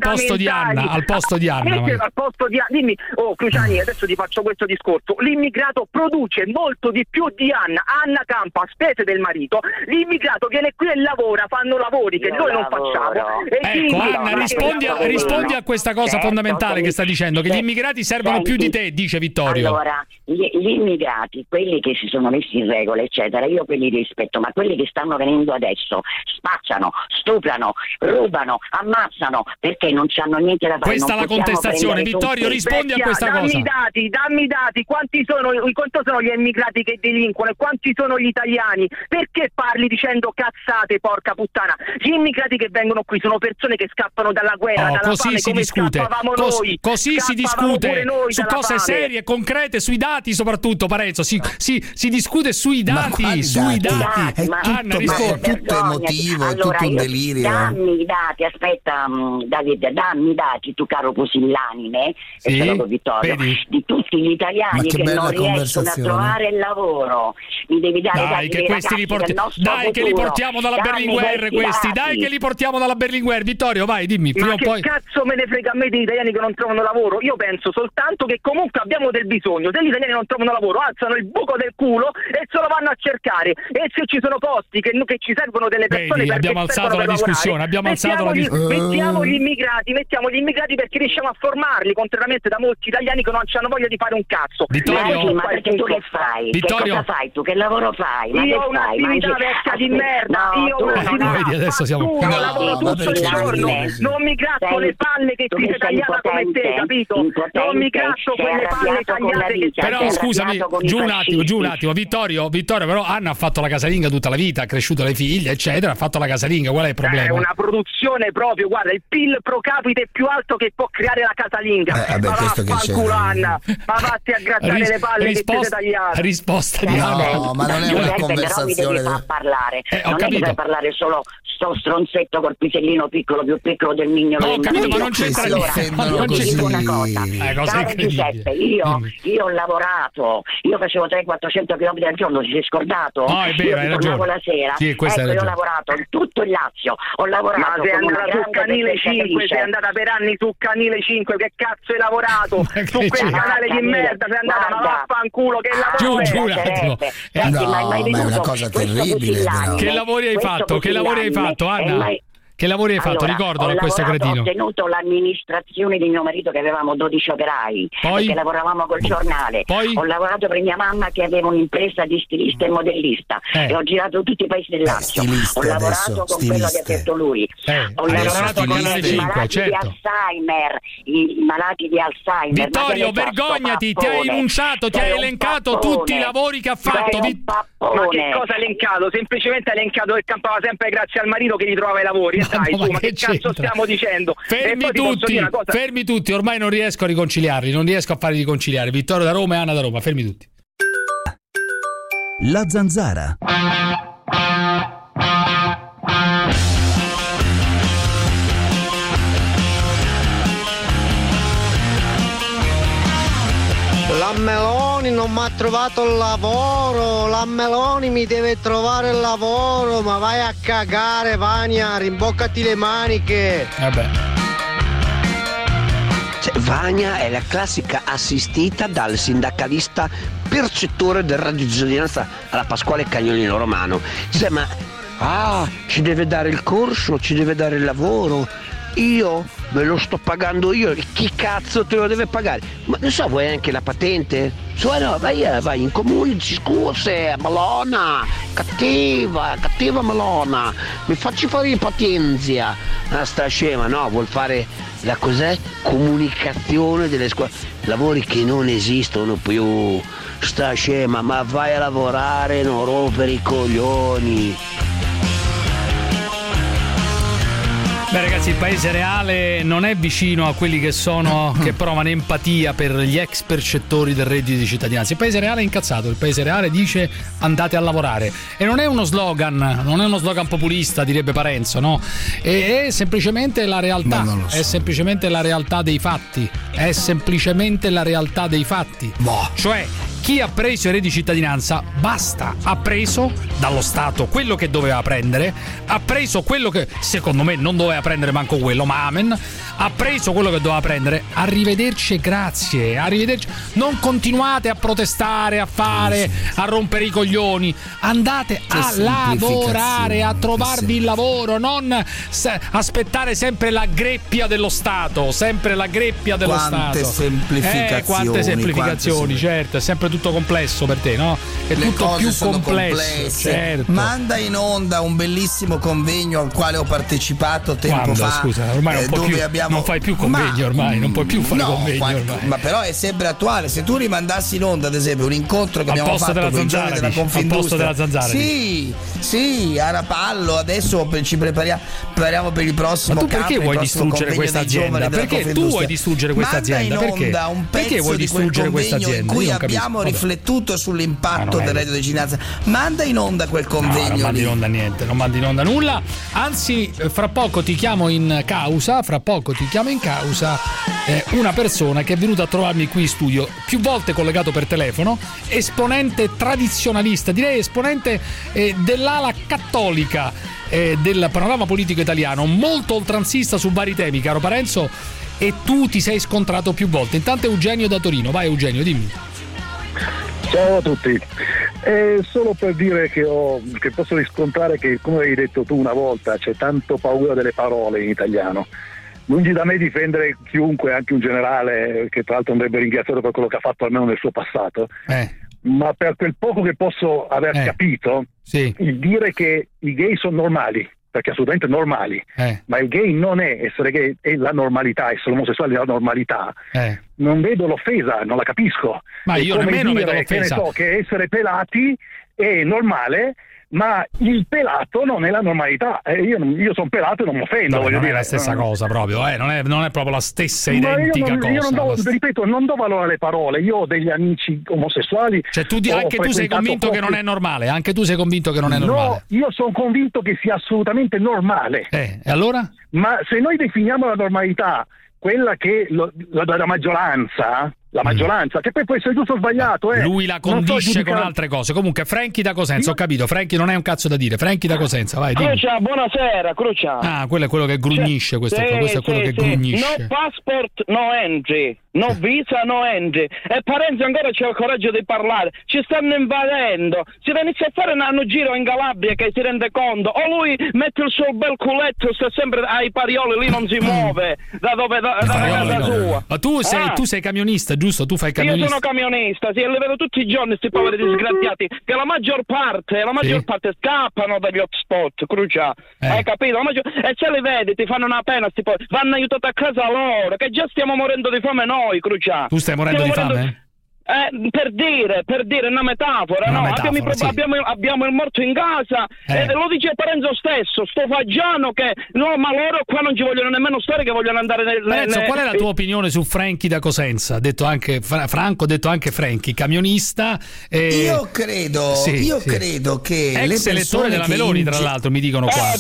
Anna. Dimmi, Cruciani, adesso ti faccio questo discorso. L'immigrato produce molto di più di Anna campa a spese del marito, l'immigrato viene qui e lavora, fanno lavori che noi non facciamo. Ecco, Anna, rispondi a questa cosa fondamentale che sta dicendo, che gli immigrati servono più di te, dice Vittorio. Allora, gli immigrati, quelli che si sono messi in regola, eccetera, io quelli rispetto, ma quelli che stanno venendo adesso spacciano, stuprano, rubano, ammazzano, perché non c'hanno niente da fare. Questa è la contestazione. Vittorio, rispondi a questa cosa. Dammi i dati, quanti sono gli immigrati che delinquono e quanti sono gli italiani? Perché parli dicendo cazzate, porca puttana? Gli immigrati che vengono qui sono persone che scappano dalla guerra, dalla fame, come scappavamo noi. Così si discute su cose serie, concrete, sui dati soprattutto, Parenzo. Si discute sui dati, Anna, rispondi. È tutto emotivo, è tutto un delirio. Dammi i dati, aspetta, Davide, dammi i dati, tu caro pusillanime, Vittorio, di tutti gli italiani che non riescono a trovare il lavoro. Mi devi dare dai, che questi li portiamo dalla Berlinguer, questi. Dai che li portiamo dalla Berlinguer. Vittorio, vai, dimmi. Ma che cazzo cazzo me ne frega a me degli italiani che non trovano lavoro? Io penso soltanto che comunque abbiamo del bisogno. Se gli italiani non trovano lavoro, alzano il buco del culo e se lo vanno a cercare. E se ci sono posti che ci servono delle persone, vedi, abbiamo alzato la discussione, mettiamo gli immigrati perché riusciamo a formarli, contrariamente da molti italiani che non hanno voglia di fare un cazzo. Vittorio, ma perché tu che fai? Vittorio, che cosa fai tu? Che lavoro fai? Ma io ho un'attività vecchia di merda. Vedi, adesso siamo lavoro tutto il giorno. Non mi gratto le palle che ti sei tagliata come te, capito? Non mi gratto quelle palle tagliate che... Però scusami, giù un attimo. Vittorio, però Anna ha fatto la casalinga tutta la vita, ha cresciuto le figlie, eccetera, ha fatto la casalinga. Qual è il problema? È una produzione proprio, guarda, il PIL pro capite più alto che può creare la casalinga. Ma vaffanculo, Anna, ma vatti a grattare le palle che ti sei tagliate. Risposta di Anna. No, ma non è una conversazione. Però mi devi far parlare. Non è che fai parlare solo sto stronzetto col pisellino piccolo, più piccolo del mignolo. Ho capito, ma non c'entra niente. Allora, ti dico una cosa. Caro Giuseppe, io ho lavorato, io facevo 300-400 km al giorno, ci sei scordato? No, è vero, hai ragione. La sera. Sì, io ho lavorato in tutto il Lazio, ho lavorato. Ma sei andata su Canile 5, sei andata per anni su Canile 5, che cazzo hai lavorato? Su quel canale di merda sei andata, ma vaffanculo, che lavoro è? Ma è una cosa terribile. Che lavori hai fatto, Anna? Che lavori hai fatto? Ricordalo a questo cretino. Ho tenuto l'amministrazione di mio marito che avevamo 12 operai, perché lavoravamo col giornale. Poi? Ho lavorato per mia mamma che aveva un'impresa di stilista e modellista e ho girato tutti i paesi del Lazio. Ho lavorato con quello che ha aperto lui. Ho lavorato con Canale 5, certo. I malati di Alzheimer. Vittorio, vergognati, ti hai enunciato, ti hai elencato tutti i lavori che ha fatto. Ma che cosa ha elencato? Semplicemente ha elencato che campava sempre grazie al marito che gli trovava i lavori. Dai, ma che cazzo stiamo dicendo? Fermi tutti, ormai non riesco a riconciliarli, non riesco a farli riconciliare. Vittorio da Roma e Anna da Roma, fermi tutti. La Zanzara. La Meloni non mi ha trovato il lavoro, la Meloni mi deve trovare il lavoro, ma vai a cagare, Vania, rimboccati le maniche. Vania è la classica assistita dal sindacalista percettore del reddito di cittadinanza alla Pasquale Cagnolino Romano. Dice, ma ci deve dare il corso, ci deve dare il lavoro. Io me lo sto pagando io, chi cazzo te lo deve pagare? Ma non so, vuoi anche la patente? Vai in comune, scusa, Malona, cattiva Malona, mi facci fare patenzia. Sta scema, no, vuol fare la cos'è? Comunicazione delle scuole, lavori che non esistono più. Sta scema, ma vai a lavorare, non rompere i coglioni. Beh ragazzi, il paese reale non è vicino a quelli che provano empatia per gli ex percettori del reddito di cittadinanza. Il paese reale è incazzato, il paese reale dice andate a lavorare. E non è uno slogan populista, direbbe Parenzo, no? È semplicemente la realtà, è semplicemente la realtà dei fatti. Cioè, chi ha preso il reddito di cittadinanza basta, ha preso dallo Stato quello che doveva prendere, ha preso quello che secondo me non doveva prendere manco quello, ma amen, ha preso quello che doveva prendere. Arrivederci e grazie, arrivederci. Non continuate a protestare, a fare, a rompere i coglioni, andate a lavorare, a trovarvi il lavoro, non aspettare sempre la greppia dello Stato, Quante semplificazioni, certo, è sempre tutto complesso per te, no? È tutto più complesso, certo. Manda in onda un bellissimo convegno al quale ho partecipato tempo fa. Scusa, ormai non fai più convegni, ormai non puoi più fare convegni ormai. Ma però è sempre attuale. Se tu rimandassi in onda, ad esempio, un incontro che abbiamo fatto per i giorni della Confindustria, sì, a Rapallo, adesso ci prepariamo per il prossimo. Ma tu perché vuoi distruggere questa azienda? Perché tu vuoi distruggere questa azienda? Perché vuoi distruggere questa azienda? In cui abbiamo riflettuto sull'impatto del reddito di cittadinanza. Manda in onda quel convegno. Non mandi in onda niente, non mandi in onda nulla. Anzi, fra poco ti chiamo in causa. Una persona che è venuta a trovarmi qui in studio, più volte collegato per telefono, esponente tradizionalista, direi esponente dell'ala cattolica del panorama politico italiano, molto oltranzista su vari temi, caro Parenzo, e tu ti sei scontrato più volte. Intanto Eugenio da Torino. Vai Eugenio, dimmi. Ciao a tutti, solo per dire che posso riscontrare che, come hai detto tu una volta, c'è tanto paura delle parole in italiano. Lungi da me difendere chiunque, anche un generale che tra l'altro andrebbe ringraziato per quello che ha fatto almeno nel suo passato, ma per quel poco che posso aver capito, il dire che i gay sono normali, perché assolutamente normali, ma il gay non è essere gay, è la normalità, essere omosessuale è la normalità, non vedo l'offesa, non la capisco. Ma io nemmeno vedo l'offesa. Che ne so, che essere pelati è normale, ma il pelato non è la normalità. Io sono pelato e non mi offendo. Non è la stessa cosa proprio, non è proprio la stessa identica cosa. Io ripeto, non do valore alle parole. Io ho degli amici omosessuali. Cioè anche tu sei convinto che non è normale? Anche tu sei convinto che non è normale? No, io sono convinto che sia assolutamente normale. E allora? Ma se noi definiamo la normalità quella che la maggioranza, che poi può essere giusto o sbagliato, lui la condisce con altre cose. Comunque Franchi da Cosenza, ho capito, Franchi non è un cazzo da dire. Franchi da Cosenza, vai. Crucia, buonasera, Crucia. Ah, quello è quello che grugnisce, questo è quello che grugnisce. No passport, no entry. No visa, no entry. E Parenzo ancora c'è il coraggio di parlare. Ci stanno invadendo. Si inizia a fare un giro in Calabria che si rende conto. O lui mette il suo bel culetto, sta sempre ai Parioli, lì non si muove da casa sua. Ma tu sei camionista, giusto? Tu fai camionista. Io sono camionista, sì, e li vedo tutti i giorni questi poveri disgraziati che la maggior parte scappano dagli hotspot, Crucia. Hai capito? E se li vedi ti fanno una pena, vanno aiutati a casa loro, che già stiamo morendo di fame noi, Crucia. Tu stai morendo di fame? Per dire una metafora, no? Abbiamo il morto in casa e lo dice Parenzo stesso, sto Faggiano che ma loro qua non ci vogliono nemmeno stare, che vogliono andare Parenzo, qual è la tua opinione su Franchi da Cosenza? Detto anche Franco, detto anche Franchi, camionista. Io credo che ex elettore della Meloni, tra l'altro, mi dicono qua.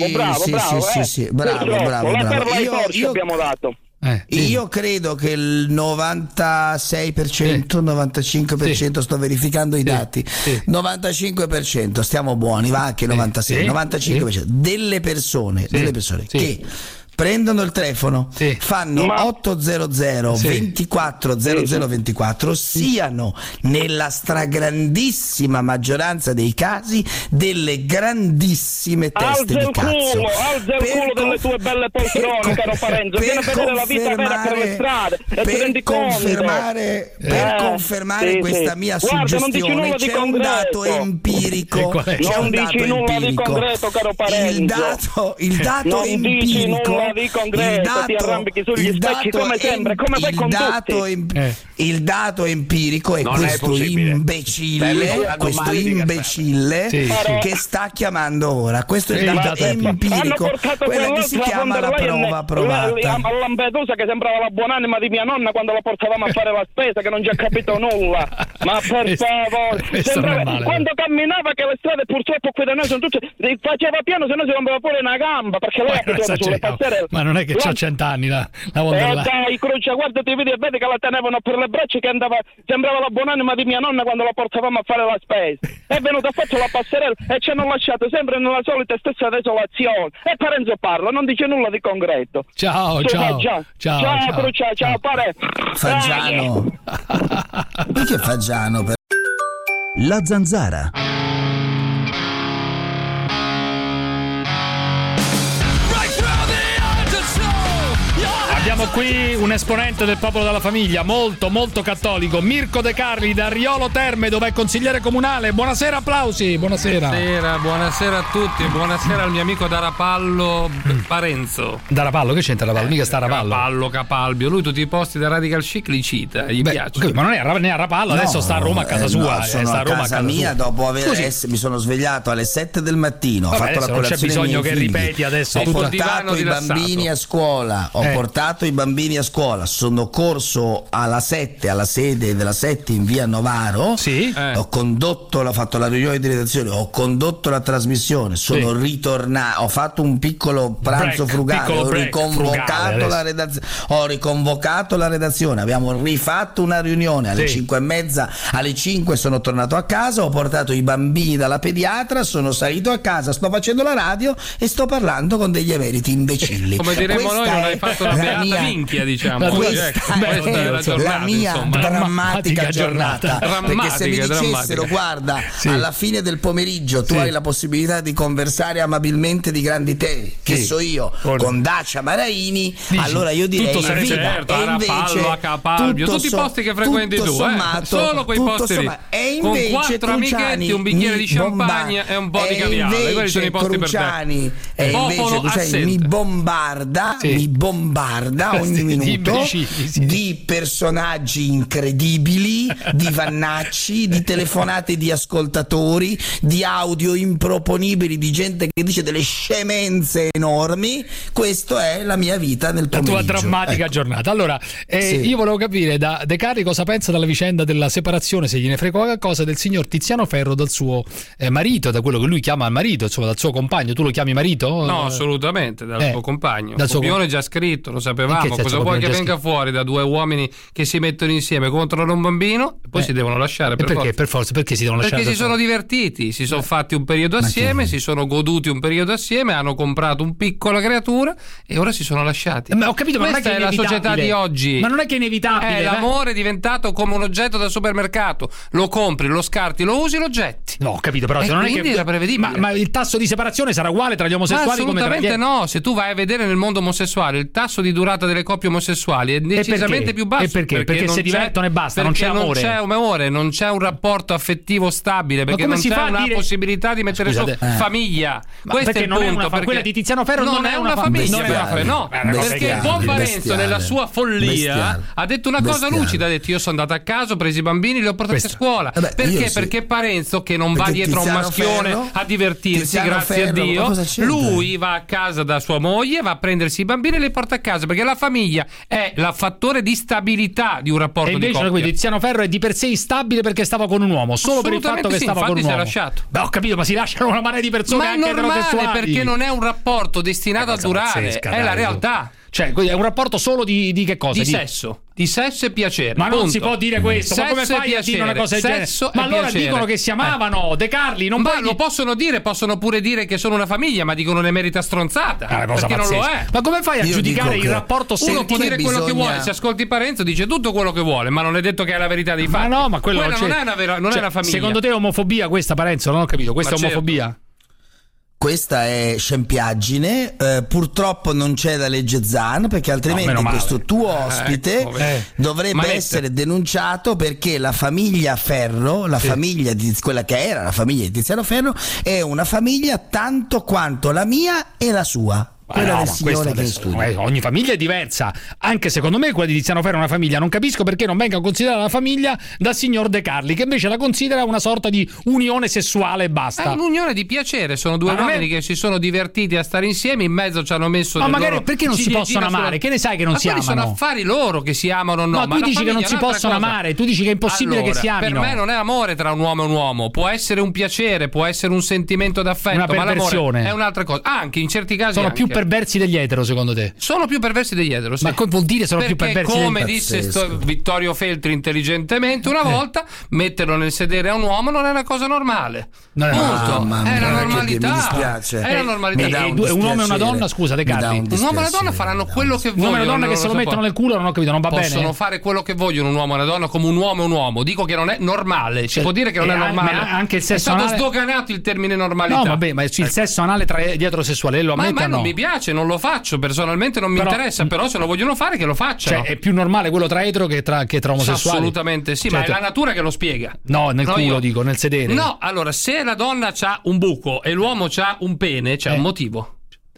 Bravo. Io abbiamo dato. Io credo che il 96%, 95%, sto verificando i dati, 95%, stiamo buoni, va anche 96, 95% delle persone che prendono il telefono, fanno 800 24 0024, siano nella stragrandissima maggioranza dei casi delle grandissime teste di cazzo. Alza il culo delle tue belle poltrone, caro Parenzo, vieni a vedere la vita vera per le strade e ti rendi conto. Per confermare questa mia suggestione c'è un dato empirico. Non dici nulla di concreto, caro Parenzo. Il dato empirico. Di concreto, ti arrampichi sugli specchi come sempre, come fai con tutti. Il dato empirico è questo imbecille che sta chiamando ora. Questo è il dato empirico, quella che si chiama la prova provata. A Lampedusa, che sembrava la buonanima di mia nonna quando la portavamo a fare la spesa, che non ci ha capito nulla. Ma per favore, quando camminava, che le strade purtroppo qui da noi sono tutte, faceva piano, se no si rompeva pure una gamba, perché lei abituata sulle passerelle. Ma non è che c'ha 100 anni la Wonderland. Dai, Crucia, guardati i video e vedi che la tenevano per le braccia, che sembrava la buonanima di mia nonna quando la portavamo a fare la spesa. È venuta a fare la passerella e ci hanno lasciato sempre nella solita stessa desolazione. E Parenzo parla, non dice nulla di concreto. Ciao Crucia, ciao Pare. Faggiano. Perché Faggiano? La Zanzara. Abbiamo qui un esponente del popolo della famiglia, molto molto cattolico, Mirko De Carli da Riolo Terme, dove è consigliere comunale. Buonasera, applausi. Buonasera a tutti, buonasera al mio amico Darapallo Parenzo. Darapallo, che c'entra Darapallo? Mica sta Rapallo. Rapallo, Capalbio, lui tutti i posti da Radical Chic li cita, gli piace. Ma non è né a Rapallo, adesso sta a Roma a casa sua. Sono a casa mia dopo mi sono svegliato alle 7 del mattino, ho fatto la colazione. Non c'è bisogno che ripeti adesso. Ho portato i bambini a scuola, ho portato i i bambini a scuola, sono corso alla 7, alla sede della 7 in via Novaro, ho fatto la riunione di redazione, ho condotto la trasmissione, sono ritornato, ho fatto un piccolo pranzo frugale, ho riconvocato la redazione, abbiamo rifatto una riunione alle 5:30, alle 5 sono tornato a casa, ho portato i bambini dalla pediatra, sono salito a casa, sto facendo la radio e sto parlando con degli emeriti imbecilli. Come diremmo noi, non hai fatto una beata minchia, diciamo. Questa è la mia drammatica giornata. Perché se mi dicessero, guarda, alla fine del pomeriggio tu hai la possibilità di conversare amabilmente di grandi temi, che so io, con Dacia Maraini, allora io direi tutto certo, a Rapallo, a Capalbio, tutti i posti che frequenti tu, solo quei posti lì. E con invece 4 amichetti, un bicchiere di champagne e un po' di caviale, quelli sono i posti Cruciani, per te. Cruciani mi bombarda ogni minuto di personaggi incredibili, di Vannacci, di telefonate di ascoltatori, di audio improponibili di gente che dice delle scemenze enormi. Questa è la mia vita nel pomeriggio. La tua drammatica giornata. Allora, io volevo capire da De Carli cosa pensa della vicenda della separazione, se gliene frega qualcosa, del signor Tiziano Ferro dal suo marito, da quello che lui chiama marito, insomma dal suo compagno. Tu lo chiami marito? No, assolutamente, dal suo compagno. Copione già scritto, lo sapevamo. Cosa vuoi che venga fuori da due uomini che si mettono insieme, controllano un bambino e poi si devono lasciare? Per forza? Perché si devono lasciare? Perché si sono divertiti, si sono fatti un periodo assieme, si sono goduti un periodo assieme, hanno comprato un piccola creatura e ora si sono lasciati. Ma ho capito, ma questa non è che è la società di oggi. Ma non è che è inevitabile. L'amore è diventato come un oggetto da supermercato. Lo compri, lo scarti, lo usi, lo getti. No, ho capito, però se non è che era prevedibile. Ma il tasso di separazione sarà uguale tra gli omosessuali come tra gli... Assolutamente no. Se tu vai a vedere nel mondo omosessuale, il tasso di durata delle coppie omosessuali è decisamente più basso. E perché? Perché si divertono e basta, non c'è amore. Non c'è amore, non c'è un rapporto affettivo stabile, perché non c'è una possibilità di mettere su famiglia. Questo è il punto. Quella di Tiziano Ferro non è una famiglia. No, perché Buon Parenzo nella sua follia ha detto una cosa lucida, ha detto: io sono andato a casa, ho preso i bambini, li ho portati a scuola. Perché? Perché Parenzo, che non va dietro a un maschione a divertirsi, grazie a Dio, lui va a casa da sua moglie, va a prendersi i bambini e li porta a casa, perché la famiglia è il fattore di stabilità di un rapporto di coppia. Invece Tiziano Ferro è di per sé instabile perché stava con un uomo, solo per il fatto che stava con un uomo. Si è lasciato. Beh, ho capito, ma si lasciano una marea di persone anche eterosessuali. Perché non è un rapporto destinato a durare, è la realtà. Cioè, è un rapporto solo di che cosa? Di sesso e piacere. Ma non si può dire questo. Ma come fai a dire una cosa del genere? Ma allora dicono che si amavano. De Carli, non puoi. Lo possono dire, possono pure dire che sono una famiglia, ma dicono un'emerita stronzata. Perché non lo è. Ma come fai a giudicare il rapporto? Uno può dire quello che vuole. Se ascolti Parenzo dice tutto quello che vuole, ma non è detto che è la verità dei fatti. Ma no, ma quella non è una famiglia. Secondo te è omofobia questa, Parenzo? Non ho capito. Questa è omofobia? Questa è scempiaggine, purtroppo non c'è la legge Zan, perché altrimenti questo tuo ospite dovrebbe essere denunciato, perché la famiglia Ferro, la famiglia di quella che era la famiglia di Tiziano Ferro, è una famiglia tanto quanto la mia e la sua. Quella del signore che studia. Ogni famiglia è diversa. Anche secondo me quella di Tiziano Ferro è una famiglia. Non capisco perché non venga considerata la famiglia dal signor De Carli, che invece la considera una sorta di unione sessuale e basta. È un'unione di piacere. Sono due uomini che si sono divertiti a stare insieme. In mezzo ci hanno messo. Ma magari perché non si possono amare? Che ne sai che non si amano? Sono affari loro che si amano o no. Ma tu dici che non si possono amare. Tu dici che è impossibile che si amino. Per me non è amore tra un uomo e un uomo. Può essere un piacere, può essere un sentimento d'affetto, ma l'amore è un'altra cosa. Anche in certi casi sono più perversi degli etero. Secondo te? Sono più perversi degli etero, sì. Ma come vuol dire sono più perversi? Come disse Vittorio Feltri intelligentemente una volta, metterlo nel sedere a un uomo non è una cosa normale. È la normalità. Mi dispiace. È la normalità. Un uomo e una donna, scusa, De Carli. Un uomo e una donna faranno quello che vogliono. Un uomo e una donna che se lo mettono nel culo, non ho capito, non va bene. Possono fare quello che vogliono un uomo e una donna, come un uomo e un uomo. Dico che non è normale. Si può dire che non è normale. Anche il sesso anale. È stato sdoganato il termine normalità. No, vabbè, ma il sesso anale tra gli eterosessuali lo ammettono? Ma non mi piace, non lo faccio personalmente. Non mi interessa, però se lo vogliono fare che lo facciano. Cioè è più normale quello tra etero che tra omosessuali? Assolutamente sì, ma è la natura che lo spiega. No, nel culo dico, nel sedere. No, allora se la donna c'ha un buco e l'uomo c'ha un pene, c'è un motivo.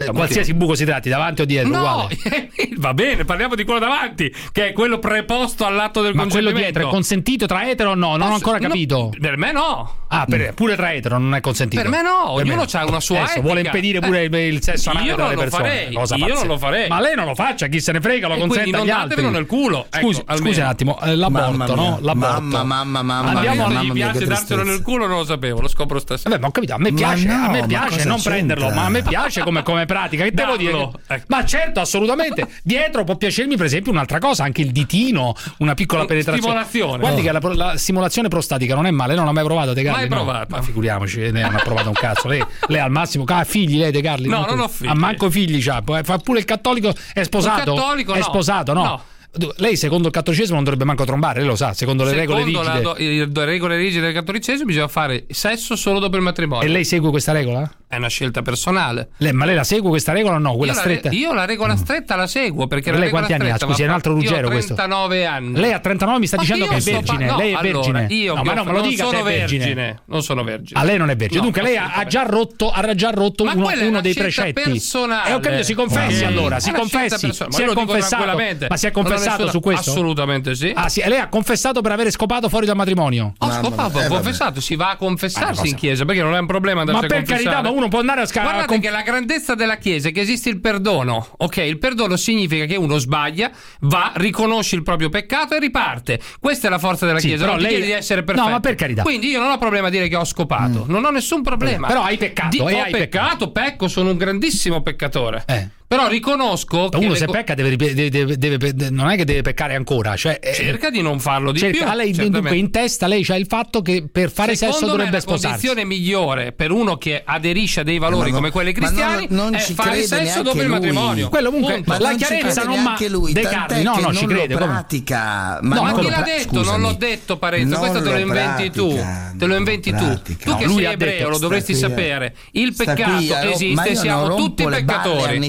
Qualsiasi buco si tratti, davanti o dietro, no, uguale. Va bene, parliamo di quello davanti, che è quello preposto all'atto del concepimento. Ma quello dietro è consentito tra etero o no? Non ho ancora capito. Per me no. Pure tra etero non è consentito. Per me no, ognuno ha una sua etica. Vuole impedire pure il sesso anale tra le persone. Io non lo farei. Ma lei non lo faccia, chi se ne frega, lo consenta agli altri. Nel culo. Scusi un attimo, l'aborto, no? L'aborto. Mamma mia. Mi piace darselo nel culo, non lo sapevo, lo scopro stasera. Vabbè, ma ho capito, a me piace non prenderlo, ma a me piace come pratica. Che devo dire? Ma certo, assolutamente. Dietro può piacermi, per esempio, un'altra cosa, anche il ditino, una piccola penetrazione. Stimolazione. Guardi che la stimolazione prostatica non è male, non l'ha mai provato, De Carli? Mai provato. Ma figuriamoci, lei non ha provato un cazzo. Lei al massimo ha figli, lei, De Carli? No, non ho figli. Ha manco figli, fa pure il cattolico, è sposato? Il cattolico, è sposato, no? Lei secondo il cattolicesimo non dovrebbe manco trombare, lei lo sa, secondo le regole rigide. Le regole rigide del cattolicesimo bisogna fare sesso solo dopo il matrimonio. E lei segue questa regola? È una scelta personale. Ma lei la segue questa regola o no? Quella stretta? Io la regola stretta la seguo, perché lei quanti anni ha? Scusi, è un altro Ruggero questo. 39 anni. Lei a 39 mi sta dicendo che è vergine. Lei è vergine. Ma no, me lo dica se è vergine. Non sono vergine. A lei non è vergine. Dunque lei ha già rotto uno dei precetti. Personale. Ho capito, si confessi allora, si confessi. Si è confessato. Ma si è confessato su questo? Assolutamente sì. Ah, sì. Lei ha confessato per avere scopato fuori dal matrimonio? Ho confessato, si va a confessarsi in chiesa, perché non è un problema andarsi a confessare. Ma per carità, ma uno può andare a Guardate che la grandezza della chiesa è che esiste il perdono. Ok, il perdono significa che uno sbaglia, va, riconosce il proprio peccato e riparte. Questa è la forza della chiesa, non ti chiede di essere perfetto. No, ma per carità. Quindi io non ho problema a dire che ho scopato, non ho nessun problema. Però hai peccato, ho peccato, pecco, sono un grandissimo peccatore. Però riconosco che uno se pecca non è che deve peccare ancora, cioè cerca di non farlo di più. Lei dunque in testa lei c'ha il fatto che per fare sesso dovrebbe sposarsi. La condizione migliore per uno che aderisce a dei valori come quelli cristiani è fare sesso dopo il matrimonio. Quello comunque la chiarezza non anche lui, De Carli non ci crede, pratica. Ma chi l'ha detto? Non l'ho detto, Parenzo, questo te lo inventi tu. Te lo inventi tu. Tu che sei ebreo lo dovresti sapere. Il peccato esiste, siamo tutti peccatori.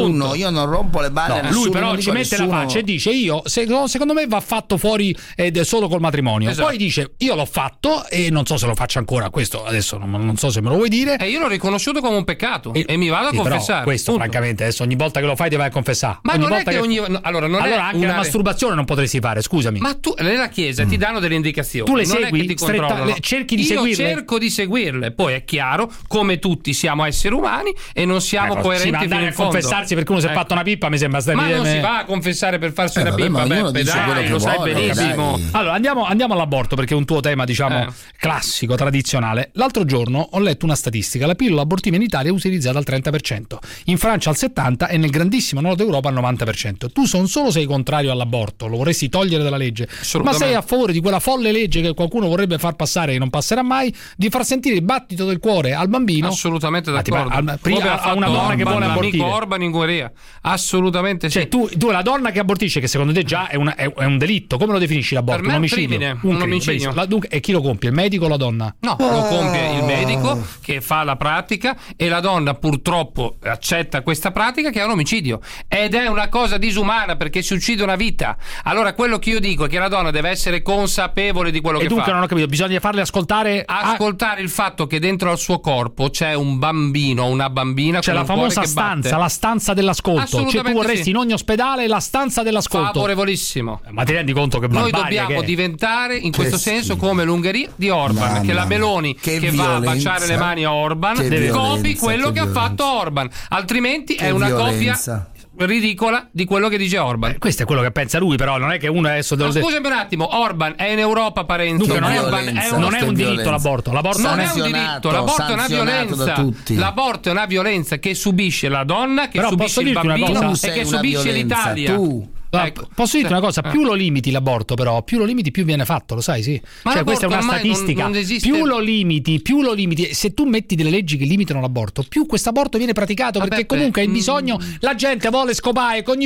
Io non rompo le balle a nessuno. Lui però ci mette la faccia e dice secondo me va fatto fuori solo col matrimonio. Poi dice io l'ho fatto e non so se lo faccio ancora. Questo adesso non so se me lo vuoi dire. E io l'ho riconosciuto come un peccato e mi vado a confessare. Però questo francamente adesso ogni volta che lo fai ti vai a confessare. Ma non è che allora anche la masturbazione non potresti fare, scusami. Ma tu nella chiesa ti danno delle indicazioni. Tu le segui? Cerchi di seguirle? Io cerco di seguirle. Poi è chiaro, come tutti siamo esseri umani e non siamo coerenti fino in fondo. Perché uno si è fatto una pippa, mi sembra. Ma non si va a confessare per farsi una pippa, Beppe, dai, lo sai benissimo. Allora andiamo all'aborto, perché è un tuo tema, diciamo, classico, tradizionale. L'altro giorno ho letto una statistica: la pillola abortiva in Italia è utilizzata al 30%, in Francia al 70% e nel grandissimo nord Europa al 90%. Tu non solo sei contrario all'aborto, lo vorresti togliere dalla legge, ma sei a favore di quella folle legge che qualcuno vorrebbe far passare, che non passerà mai, di far sentire il battito del cuore al bambino. Assolutamente d'accordo. A una donna che vuole abortire. Orban in Ungheria. Assolutamente sì. Cioè tu la donna che abortisce, che secondo te già è un delitto, come lo definisci l'aborto? Per me un omicidio? Un omicidio. E chi lo compie? Il medico o la donna? No, lo compie il medico che fa la pratica e la donna purtroppo accetta questa pratica, che è un omicidio, ed è una cosa disumana perché si uccide una vita. Allora quello che io dico è che la donna deve essere consapevole di quello che fa. E dunque non ho capito, bisogna farle ascoltare il fatto che dentro al suo corpo c'è un bambino, una bambina, c'è la famosa stanza, la stanza dell'ascolto. Cioè tu vorresti in ogni ospedale la stanza dell'ascolto. Favorevolissimo. Ma ti rendi conto che barbarie? Noi dobbiamo diventare in questo senso come l'Ungheria di Orban, che la Meloni che va a baciare le mani a Orban copi quello che ha fatto Orban, altrimenti è una copia ridicola di quello che dice Orban. Questo è quello che pensa lui, però non è che uno adesso scusami un attimo, Orban è in Europa, Parenzo. Dunque, non è un diritto l'aborto. L'aborto non è un diritto, l'aborto è una violenza. L'aborto è una violenza che subisce la donna, che subisce il bambino e che subisce l'Italia. Posso dirti una cosa, più lo limiti l'aborto, però più lo limiti più viene fatto, lo sai, sì. Ma cioè questa è una statistica. Non più lo limiti, se tu metti delle leggi che limitano l'aborto, più questo aborto viene praticato, perché comunque hai bisogno, la gente vuole scopare, ogni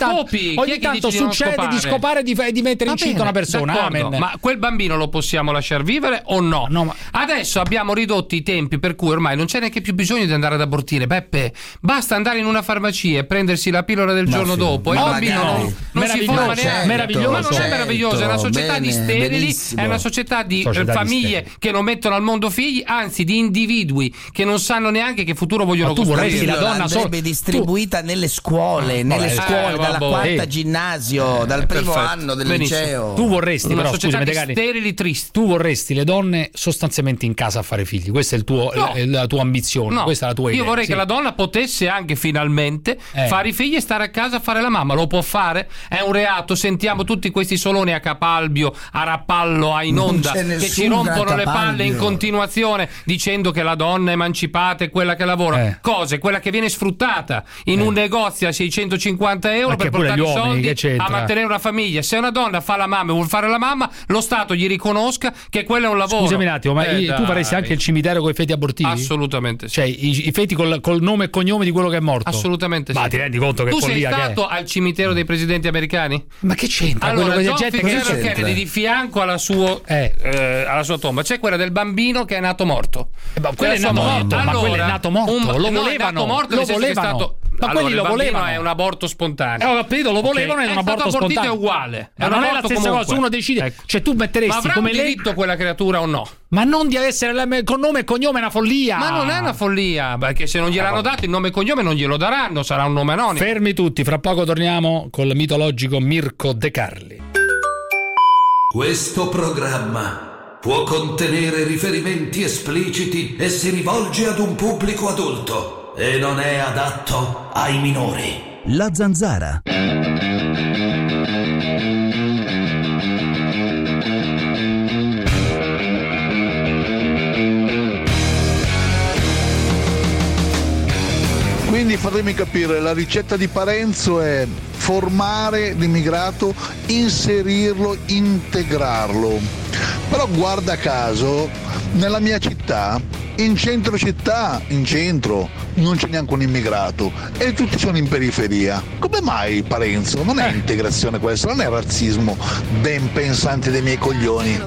tanto succede di scopare di mettere incinta una persona. Amen. Ma quel bambino lo possiamo lasciar vivere o no? No, adesso abbiamo ridotto i tempi per cui ormai non c'è neanche più bisogno di andare ad abortire, Beppe, basta andare in una farmacia e prendersi la pillola del giorno dopo e il bambino non si forma neanche. Meraviglioso. Ma non è meraviglioso, è una società di sterili, benissimo. È una società di famiglie che non mettono al mondo figli, anzi di individui che non sanno neanche che futuro vogliono costruire. Tu vorresti la donna andrebbe distribuita nelle scuole, dalla quarta ginnasio, dal primo anno del liceo. Tu vorresti una società di sterili tristi. Tu vorresti le donne sostanzialmente in casa a fare figli. Questa è la tua ambizione, questa è la tua idea. Io vorrei che la donna potesse anche finalmente fare i figli e stare a casa a fare la mamma. Lo può fare? È un reato. Sentiamo tutti questi soloni a Capalbio, a Rappallo, a Inonda che ci rompono le palle in continuazione dicendo che la donna emancipata è quella che lavora. Quella che viene sfruttata in un negozio a 650 euro per portare i soldi a mantenere una famiglia. Se una donna fa la mamma e vuol fare la mamma, lo Stato gli riconosca che quello è un lavoro. Scusami un attimo, ma tu faresti anche il cimitero con i feti abortivi? Assolutamente sì. Cioè i feti col nome e cognome di quello che è morto? Assolutamente sì. Ma ti rendi conto che tu sei stato al cimitero dei presidenti americani? Ma che c'entra? Allora, John Fitzgerald Kennedy di fianco alla sua tomba c'è quella del bambino che è nato morto. Quello è nato morto, ma quello è nato morto. Lo volevano. Ma quelli lo volevano. È un aborto spontaneo. Ho capito, lo volevano, è un aborto spontaneo. È uguale. Ma non è la stessa cosa, uno decide. Cioè tu metteresti come diritto quella creatura o no? Ma non di essere con nome e cognome, è una follia. Ma non è una follia, perché se non gliel'hanno dato il nome e cognome non glielo daranno, sarà un nome anonimo. Fermi tutti, fra poco torniamo col mitologico Mirko De Carli. Questo programma può contenere riferimenti espliciti e si rivolge ad un pubblico adulto e non è adatto ai minori. La Zanzara. Quindi fatemi capire, la ricetta di Parenzo è formare l'immigrato, inserirlo, integrarlo. Però guarda caso, nella mia città, in centro, non c'è neanche un immigrato e tutti sono in periferia. Come mai, Parenzo? Non è integrazione questo, non è razzismo ben pensante dei miei coglioni.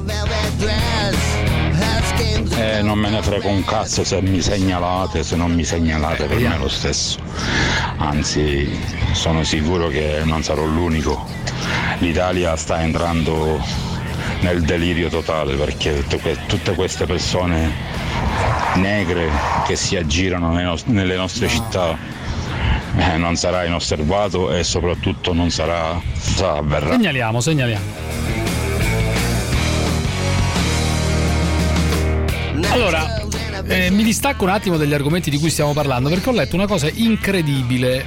Non me ne frega un cazzo se mi segnalate, se non mi segnalate, per me è lo stesso. Anzi, sono sicuro che non sarò l'unico. L'Italia sta entrando nel delirio totale perché tutte queste persone negre che si aggirano nelle nostre città non sarà inosservato e soprattutto non avverrà. Segnaliamo. Allora, mi distacco un attimo dagli argomenti di cui stiamo parlando perché ho letto una cosa incredibile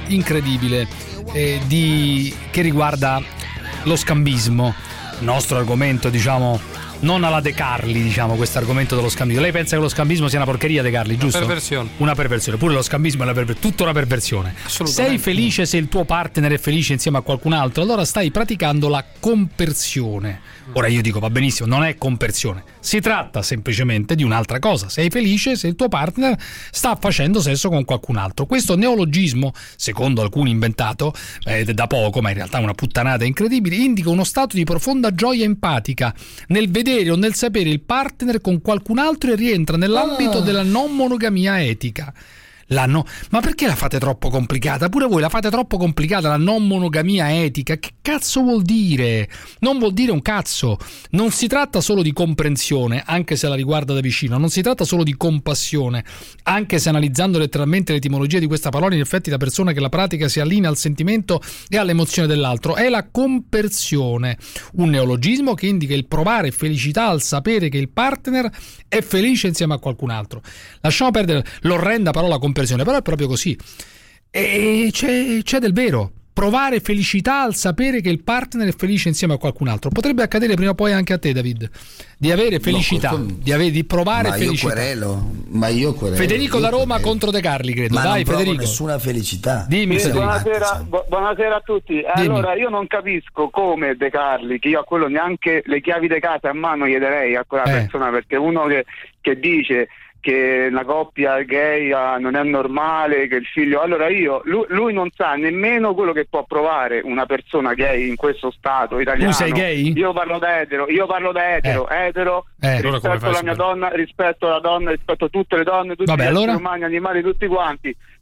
che riguarda lo scambismo, nostro argomento, diciamo, non alla De Carli, diciamo, questo argomento dello scambismo. Lei pensa che lo scambismo sia una porcheria, De Carli, giusto? Una perversione. Pure lo scambismo è tutta una perversione. Sei felice se il tuo partner è felice insieme a qualcun altro, allora stai praticando la compersione. Ora io dico, va benissimo, non è compersione, si tratta semplicemente di un'altra cosa. Sei felice se il tuo partner sta facendo sesso con qualcun altro. Questo neologismo, secondo alcuni inventato da poco, ma in realtà è una puttanata incredibile, indica uno stato di profonda gioia empatica nel vedere o nel sapere il partner con qualcun altro e rientra nell'ambito della non monogamia etica. Ma perché la fate troppo complicata? Pure voi la fate troppo complicata, la non monogamia etica. Che cazzo vuol dire? Non vuol dire un cazzo. Non si tratta solo di comprensione, anche se la riguarda da vicino. Non si tratta solo di compassione, anche se analizzando letteralmente l'etimologia di questa parola, in effetti la persona che la pratica si allinea al sentimento e all'emozione dell'altro. È la compersione, un neologismo che indica il provare felicità al sapere che il partner è felice insieme a qualcun altro. Lasciamo perdere l'orrenda parola compersione, però è proprio così. E c'è del vero. Provare felicità al sapere che il partner è felice insieme a qualcun altro. Potrebbe accadere prima o poi anche a te, David, di avere felicità, di provare felicità. Ma io querelo. Federico da Roma contro De Carli, credo. Ma dai, non Federico. Nessuna felicità. Dimmi, buonasera a tutti. Allora, io non capisco come De Carli, che io a quello neanche le chiavi di casa a mano gli darei a quella persona, perché uno che dice che la coppia gay non è normale, che il figlio... Allora lui non sa nemmeno quello che può provare una persona gay in questo stato italiano. Tu sei gay? Io parlo da etero, etero, rispetto alla mia donna, rispetto alla donna, rispetto a tutte le donne, tutti gli esseri umani, animali, tutti quanti.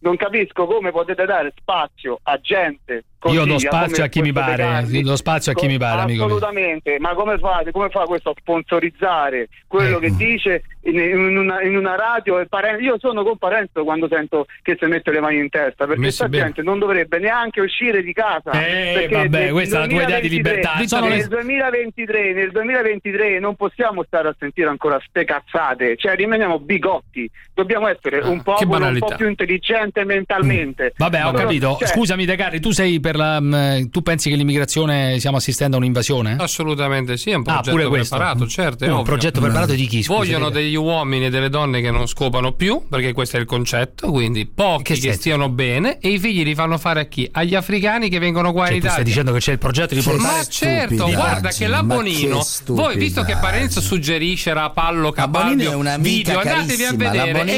non capisco come potete dare spazio a gente così. Io do spazio a chi mi pare, do spazio a chi mi pare, amico mio. Assolutamente, ma come fa questo a sponsorizzare quello che dice in una radio? Io sono con Parenzo quando sento che si mette le mani in testa, perché questa gente non dovrebbe neanche uscire di casa. Vabbè, questa è la tua idea di libertà. Nel 2023 non possiamo stare a sentire ancora ste cazzate, cioè rimaniamo bigotti, dobbiamo essere un popolo un po' più intelligente mentalmente. Vabbè, ho capito. Scusami De Carli, tu sei tu pensi che l'immigrazione stiamo assistendo a un'invasione? Assolutamente sì, è un progetto preparato, certo. Un progetto preparato di chi? Vogliono degli uomini e delle donne che non scopano più, perché questo è il concetto, quindi pochi che stiano bene, e i figli li fanno fare a chi? Agli africani che vengono qua in Italia. Tu stai dicendo che c'è il progetto di portare Ma certo, guarda che la Bonino, voi visto che Parenzo suggerisce Rapallo Capalbio video, andatevi a vedere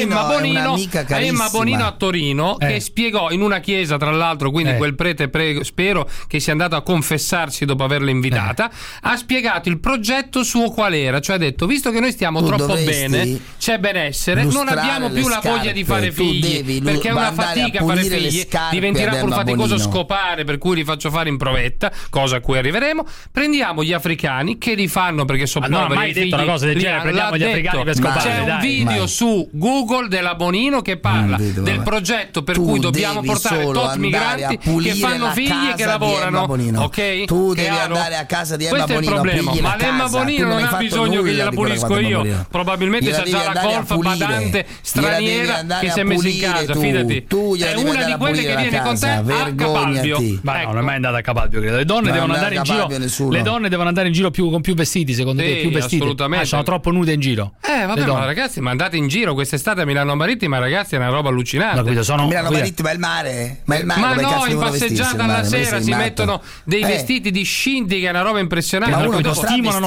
Emma Bonino a Torino, che spiegò in una chiesa, tra l'altro, quindi quel prete spero che sia andato a confessarsi dopo averla invitata, ha spiegato il progetto suo qual era, cioè ha detto: visto che noi stiamo troppo bene, c'è benessere, non abbiamo più la voglia di fare figli, perché è una fatica fare figli, diventerà pur faticoso scopare, per cui li faccio fare in provetta, cosa a cui arriveremo. Prendiamo gli africani che li fanno perché sono poveri. Non ho mai detto una cosa del genere, prendiamo gli africani per scopare. C'è un video su Google della Bonino che parla del progetto per cui dobbiamo portare tot migranti che fanno figli e che lavorano, ok? Tu devi andare a casa di Emma Bonino. Questo è il problema. Ma l'Emma Bonino non ha bisogno che gliela pulisco io. Probabilmente c'è già la colfa badante straniera che si è messa in casa. Fidati, è una di quelle che viene con te a Capalbio. Ma no, non è mai andata a Capalbio, credo. Le donne devono andare in giro. Le donne devono andare in giro con più vestiti, secondo te? Più vestiti? Assolutamente. Sono troppo nude in giro. Vabbè, ma ragazzi, ma andate in giro quest'estate a Milano Marittima, ragazzi, è una roba allucinante. Milano Marittima è il mare? Ma no, in passeggiata alla sera si mettono dei vestiti di scinti, che è una roba impressionante. Ma stimolano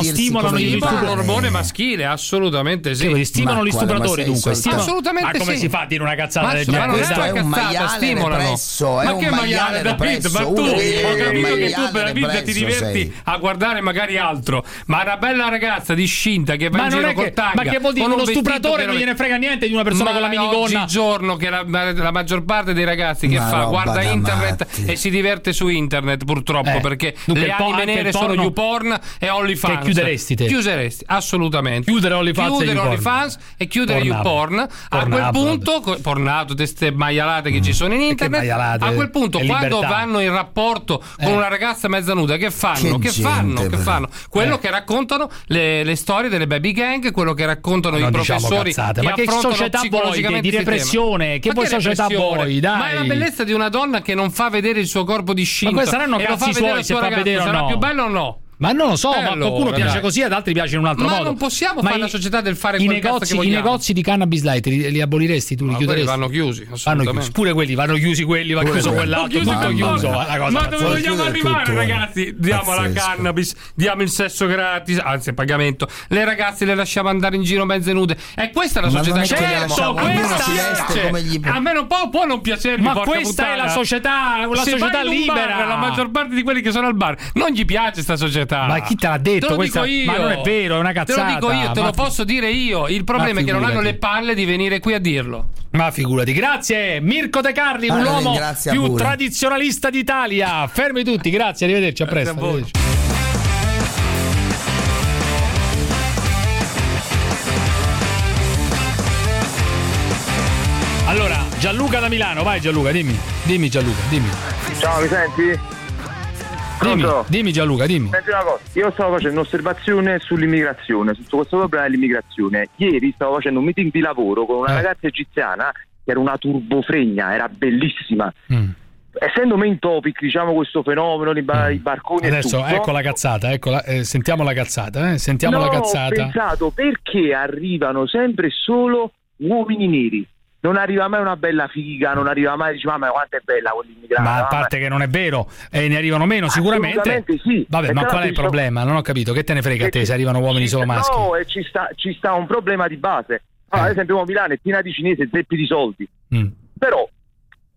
l'ormone maschile, assolutamente sì. Stimolano gli stupratori, dunque. Assolutamente sì. Ma come si fa a dire una cazzata del genere? Ma non è una cazzata, stimolano. Ma che maiale, David? Ma tu, ho capito che tu per la vita ti diverti a guardare magari altro, ma una bella ragazza di scinta che va in giro col tanga. Ma che vuol dire? Uno stupratore non gliene frega niente di una persona con la minigonna. Oggigiorno che la maggior parte dei ragazzi che fa guarda internet e si diverte su internet, purtroppo, perché le anime nere sono YouPorn e OnlyFans. Che chiuderesti te? Chiuderesti, assolutamente. Chiudere OnlyFans e chiudere YouPorn. A quel punto, pornato, queste maialate che ci sono in internet, a quel punto quando vanno in rapporto con una ragazza mezza nuda, che fanno? Che fanno? Quello che raccontano le storie delle baby gang, quello che raccontano i professori che ma che società vuoi di repressione? Che vuoi società vuoi? Dai. Ma è la bellezza di una donna che non fa vedere il suo corpo di scinto. Ma questi saranno cazzi suoi se fa vedere o no? Sarà più bello o no? Ma non lo so, ma a qualcuno piace così, ad altri piace in un altro modo. Ma non possiamo fare la società del fare quel cazzo che vogliamo. I negozi di cannabis light li aboliresti tu? Li chiuderesti? Vanno chiusi, assolutamente. Pure quelli, vanno chiusi quelli, va chiuso quell'altro, tutto chiuso. Ma dove vogliamo arrivare, ragazzi? Diamo la cannabis, diamo il sesso gratis, anzi a pagamento. Le ragazze le lasciamo andare in giro mezze nude. E questa è la società che certo, questa a me non può non piacermi. Ma questa è la società, libera. La maggior parte di quelli che sono al bar non gli piace sta società. Ma chi te l'ha detto? Dico io. Ma non è vero, è una cazzata. Te lo dico io, te lo posso dire io. Il problema è che non hanno le palle di venire qui a dirlo. Ma figurati. Grazie Mirko De Carli, un uomo più tradizionalista d'Italia. Fermi tutti, grazie, arrivederci, a presto. Allora, Gianluca da Milano, vai Gianluca, dimmi Gianluca, dimmi. Ciao, mi senti? Dimmi Gianluca, dimmi. Senti una cosa, io stavo facendo un'osservazione sull'immigrazione, su questo problema dell'immigrazione. Ieri stavo facendo un meeting di lavoro con una ragazza egiziana che era una turbofregna, era bellissima. Essendo main topic, diciamo, questo fenomeno, i barconi adesso, e tutto. ecco la cazzata, sentiamo la cazzata, sentiamo la cazzata. Ho pensato, perché arrivano sempre solo uomini neri? Non arriva mai una bella figa, non arriva mai, dice ma quanto è bella quell'immigrato. Ma a parte che non è vero, ne arrivano meno sicuramente. Sì. Vabbè, ma qual è il problema? Non ho capito, che te ne frega a te se arrivano uomini solo maschi? No, ci sta un problema di base. Ad esempio Milano è piena di cinesi e zeppi di soldi. Però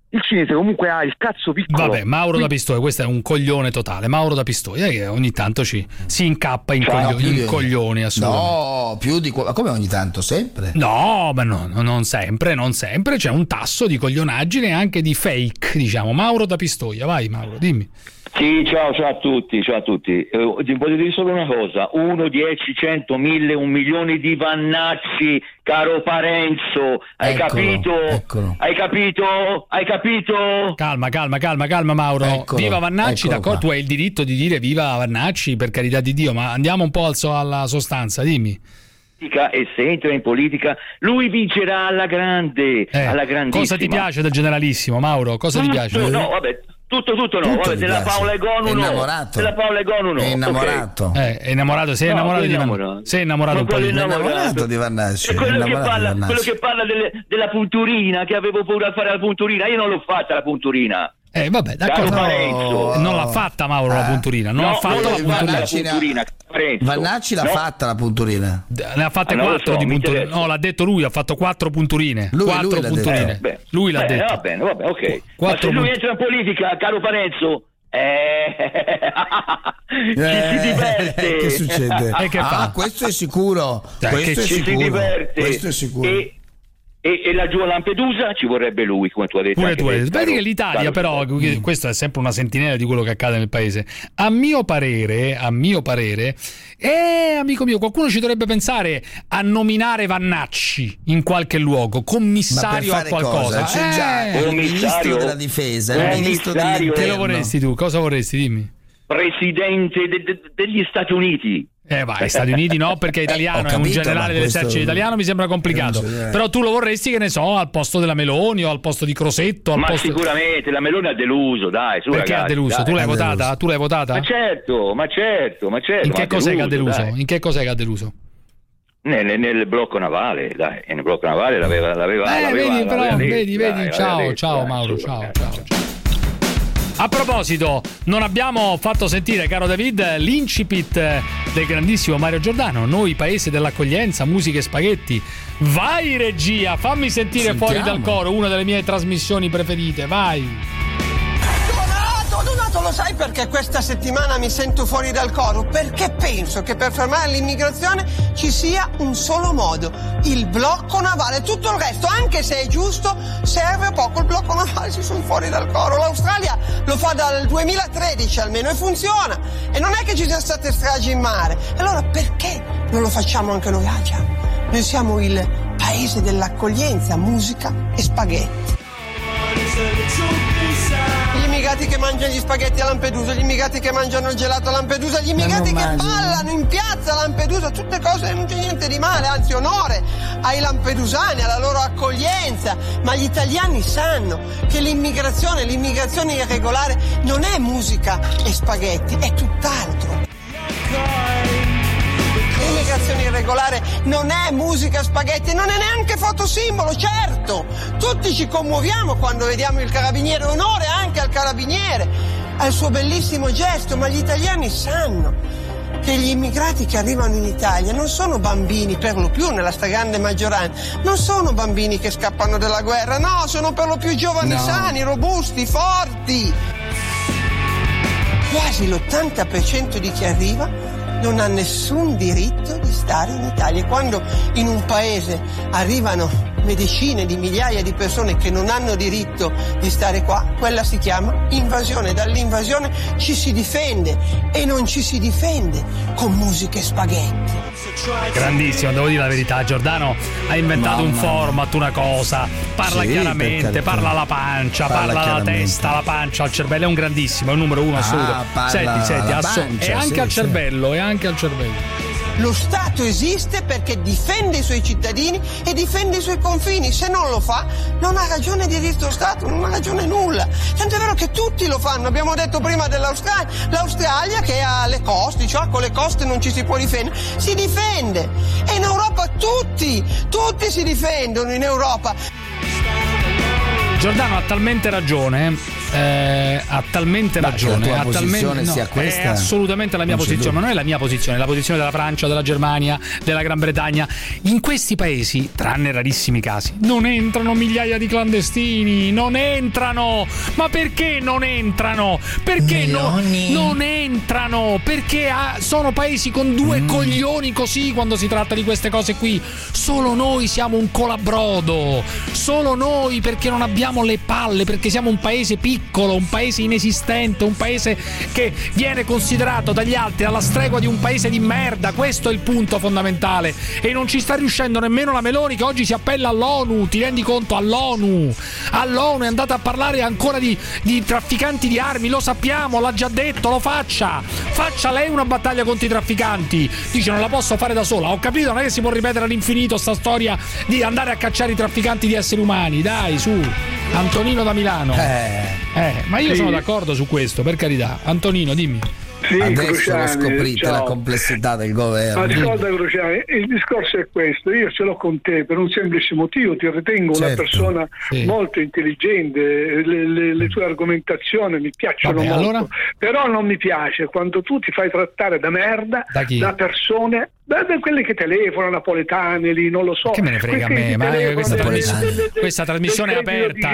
Il cinese comunque ha il cazzo piccolo. Vabbè, Mauro da Pistoia, questo è un coglione totale. Mauro da Pistoia che ogni tanto si incappa in coglioni, assolutamente. No, più di come ogni tanto, sempre? No, ma no, non sempre, c'è un tasso di coglionaggine e anche di fake, diciamo. Mauro da Pistoia, vai Mauro, dimmi. Sì, ciao a tutti. Voglio dire solo una cosa: 1, 10, 100, 1000, 1 milione di Vannacci, caro Parenzo, hai capito? Hai capito? Calma Mauro. Eccolo, viva Vannacci, d'accordo, tu hai il diritto di dire viva Vannacci, per carità di Dio, ma andiamo un po' alla sostanza, dimmi. E se entra in politica lui vincerà alla grande, alla grandissima. Cosa ti piace del generalissimo, Mauro? Cosa ti piace? No, vabbè. Tutto no, vabbè, della Paola Egonu della Paola Egonu è innamorato. Okay. È innamorato, sei innamorato di Vannacci. Sei innamorato un po' di Vannacci. È quello che parla della punturina, che avevo paura a fare la punturina. Io non l'ho fatta la punturina. Vabbè, d'accordo. Non l'ha fatta Mauro la punturina. Non ha fatto la punturina. Vannacci l'ha fatta la punturina. Ne ha fatte 4 di punturine. No, l'ha detto lui, ha fatto 4 punturine. 4 punturine. Lui l'ha detto. Va bene, ok. Ma se lui entra in politica, caro Parenzo, ci si diverte. Che succede? Che fa? Questo è sicuro. Si diverte. Questo è sicuro. E laggiù a Lampedusa ci vorrebbe lui, come tu hai detto. Vedi che l'Italia, però, questo è sempre una sentinella di quello che accade nel paese. A mio parere, amico mio, qualcuno ci dovrebbe pensare a nominare Vannacci in qualche luogo, commissario a qualcosa. C'è già il ministro della difesa, il ministro dell'interno. Che lo vorresti tu? Cosa vorresti? Dimmi. Presidente degli Stati Uniti. Vai, Stati Uniti no, perché è italiano, è un generale dell'esercito italiano, mi sembra complicato. Però tu lo vorresti, che ne so, al posto della Meloni o al posto di Crosetto. Sicuramente, la Meloni ha deluso, dai, su. Perché ragazzi, ha deluso? Dai. Tu l'hai votata? Tu l'hai votata? Ma certo. In che cos'è che ha deluso? In che cos'è che ha deluso? Nel blocco navale, dai, nel blocco navale l'aveva. Vedi, ciao Mauro, ciao. A proposito, non abbiamo fatto sentire, caro David, l'incipit del grandissimo Mario Giordano. Noi, paese dell'accoglienza, musica e spaghetti. Vai regia, fammi sentire Fuori dal coro, una delle mie trasmissioni preferite, vai. Donato, lo sai perché questa settimana mi sento fuori dal coro? Perché penso che per fermare l'immigrazione ci sia un solo modo: il blocco navale. Tutto il resto, anche se è giusto, serve poco. Il blocco navale, si sono fuori dal coro. L'Australia lo fa dal 2013 almeno e funziona. E non è che ci siano state stragi in mare. Allora perché non lo facciamo anche noi? Noi siamo il paese dell'accoglienza, musica e spaghetti. Gli immigrati che mangiano gli spaghetti a Lampedusa, gli immigrati che mangiano il gelato a Lampedusa, gli immigrati che ballano in piazza a Lampedusa, tutte cose, non c'è niente di male, anzi onore ai lampedusani, alla loro accoglienza. Ma gli italiani sanno che l'immigrazione irregolare non è musica e spaghetti, è tutt'altro. L'immigrazione irregolare non è musica, spaghetti, non è neanche fotosimbolo, certo. Tutti ci commuoviamo quando vediamo il carabiniere, onore anche al carabiniere, al suo bellissimo gesto, ma gli italiani sanno che gli immigrati che arrivano in Italia non sono bambini, per lo più nella stragrande maggioranza, non sono bambini che scappano dalla guerra, no, sono per lo più giovani sani, robusti, forti. Quasi l'80% di chi arriva non ha nessun diritto di stare in Italia. Quando in un paese arrivano decine di migliaia di persone che non hanno diritto di stare qua, quella si chiama invasione. Dall'invasione ci si difende, e non ci si difende con musica e spaghetti. Grandissimo, devo dire la verità, Giordano ha inventato un format, una cosa, parla chiaramente, parla alla pancia, parla alla testa, alla pancia, al cervello, è un grandissimo, è un numero uno assoluto. Senti, è anche al cervello, è anche al cervello. Lo Stato esiste perché difende i suoi cittadini e difende i suoi confini. Se non lo fa, non ha ragione di esistere lo Stato, non ha ragione nulla. Tanto è vero che tutti lo fanno. Abbiamo detto prima dell'Australia. L'Australia, che ha le coste, cioè con le coste non ci si può difendere, si difende. E in Europa tutti si difendono in Europa. Giordano ha talmente ragione ha talmente ragione. La tua posizione sia questa? È assolutamente la mia posizione, ma non è la mia posizione, è la posizione della Francia, della Germania, della Gran Bretagna. In questi paesi, tranne rarissimi casi, non entrano migliaia di clandestini, non entrano. Ma perché non entrano? Perché non entrano? Perché sono paesi con due coglioni così quando si tratta di queste cose qui. Solo noi siamo un colabrodo, solo noi, perché non abbiamo le palle, perché siamo un paese piccolo, un paese inesistente, un paese che viene considerato dagli altri alla stregua di un paese di merda. Questo è il punto fondamentale, e non ci sta riuscendo nemmeno la Meloni, che oggi si appella all'ONU. Ti rendi conto? All'ONU è andata a parlare ancora di trafficanti di armi. Lo sappiamo, l'ha già detto, lo faccia lei una battaglia contro i trafficanti. Dice: non la posso fare da sola. Ho capito, non è che si può ripetere all'infinito sta storia di andare a cacciare i trafficanti di esseri umani. Dai, su, Antonino da Milano. Ma io sono d'accordo su questo, per carità. Antonino, dimmi. Sì, adesso Cruciani, lo scoprite, ciao. La complessità del governo. Ascolta Cruciani, il discorso è questo: io ce l'ho con te per un semplice motivo, ti ritengo una persona molto intelligente, le tue argomentazioni mi piacciono molto, allora? Però non mi piace quando tu ti fai trattare da merda da persone, da quelli che telefonano, napoletani lì, non lo so. Che me ne frega a me? Ma questa trasmissione è aperta,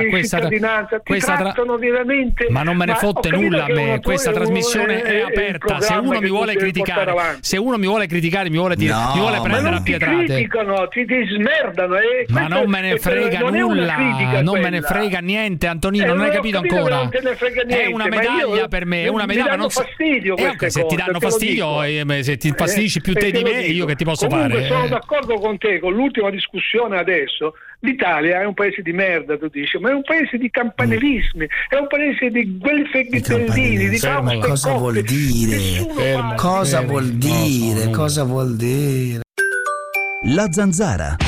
ma non me ne fotte nulla a me. Questa trasmissione è aperta. Se uno mi vuole criticare, mi vuole prendere a pietrate. Ti smerdano. Ma non me ne frega nulla, non me ne frega niente, Antonino, non hai capito ancora? È una medaglia per me, è una medaglia. Mi danno fastidio queste se ti danno fastidio, se ti fastidisci più te di me, io che ti posso fare? Sono d'accordo con te, con l'ultima discussione adesso. L'Italia è un paese di merda, tu dici, ma è un paese di campanilismi, è un paese di quelli feghitellini, di cosa vuol dire? Cosa vuol dire? Cosa vuol dire? La Zanzara.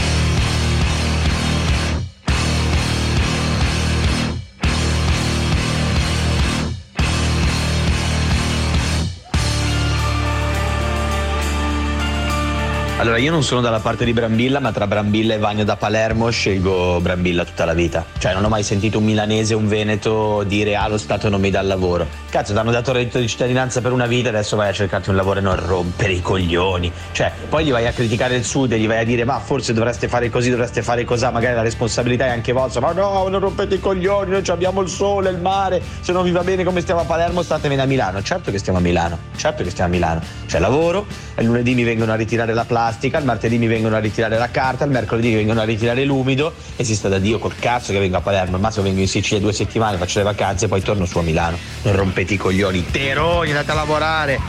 Allora, io non sono dalla parte di Brambilla, ma tra Brambilla e Vagno da Palermo scelgo Brambilla tutta la vita. Cioè, non ho mai sentito un milanese o un veneto dire lo Stato non mi dà il lavoro. Cazzo, ti hanno dato il reddito di cittadinanza per una vita, adesso vai a cercarti un lavoro e non rompere i coglioni. Cioè, poi gli vai a criticare il Sud e gli vai a dire ma forse dovreste fare così, dovreste fare così, magari la responsabilità è anche vostra. Ma no, non rompete i coglioni, noi abbiamo il sole, il mare, se non vi va bene come stiamo a Palermo statevene a Milano. Certo che stiamo a Milano, C'è lavoro, il lunedì mi vengono a ritirare la plastica, il martedì mi vengono a ritirare la carta, il mercoledì mi vengono a ritirare l'umido e si sta da Dio col cazzo che vengo a Palermo. Al massimo vengo in Sicilia 2 settimane, faccio le vacanze e poi torno su a Milano. Non rompete i coglioni, teroni, andate a lavorare.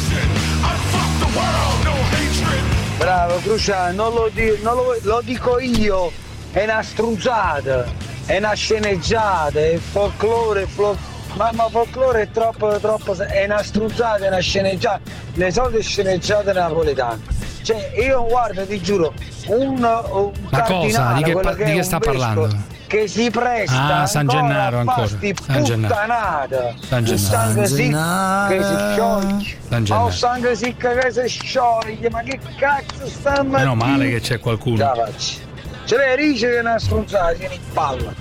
Bravo Cruciani, lo dico io, è una struzzata, è una sceneggiata, è folklore. Ma folklore è troppo, è una struzzata, è una sceneggiata, le solite sceneggiate napoletane. Cioè, io guarda, ti giuro, un cardinale, di che sta parlando? Che si presta San Gennaro ancora. Puttanata. San Gennaro. Che si scioglie. Oh, sangue sicca che si scioglie, ma che cazzo sta meno male che c'è qualcuno. Ce l'hai Rice che è una stronzata, tieni in palla.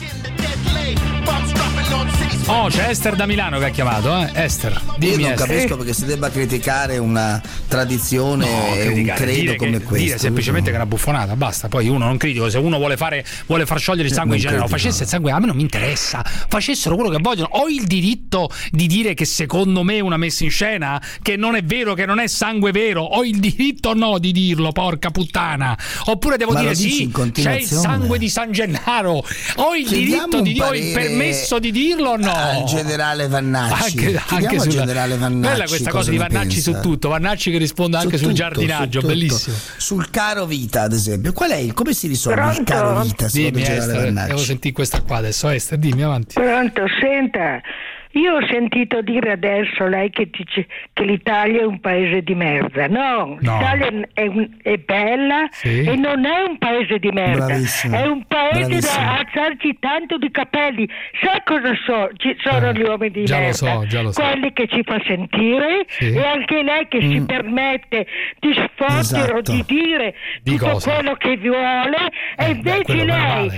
Oh, c'è Esther da Milano che ha chiamato, Esther. Dimmi. Io non capisco perché si debba criticare una tradizione e un credo come questo. Dire semplicemente che è una buffonata, basta. Poi uno non critico, se uno vuole far sciogliere il sangue in genere, facesse il sangue, a me non mi interessa. Facessero quello che vogliono. Ho il diritto di dire che secondo me è una messa in scena, che non è vero, che non è sangue vero. Ho il diritto o no di dirlo, porca puttana. Oppure devo dire sì, c'è il sangue di San Gennaro. Ho il diritto di dire, ho il permesso di dirlo o no? Al generale Vannacci. Anche sul generale Vannacci. Bella questa cosa di Vannacci su tutto. Vannacci che risponde anche sul giardinaggio, bellissimo. Sul caro vita, ad esempio. Come si risolve il caro vita? Dimmi, Esther, devo sentire questa qua adesso. Esther, dimmi avanti. Pronto, senta. Io ho sentito dire adesso lei che dice che l'Italia è un paese di merda. No. L'Italia è bella, sì, e non è un paese di merda. Bravissimo. È un paese da alzarci tanto di capelli. Sai cosa ci sono gli uomini di merda? Già lo so. Quelli che ci fa sentire, sì, e anche lei che si permette di sfottere o di dire tutto quello che vuole, e invece lei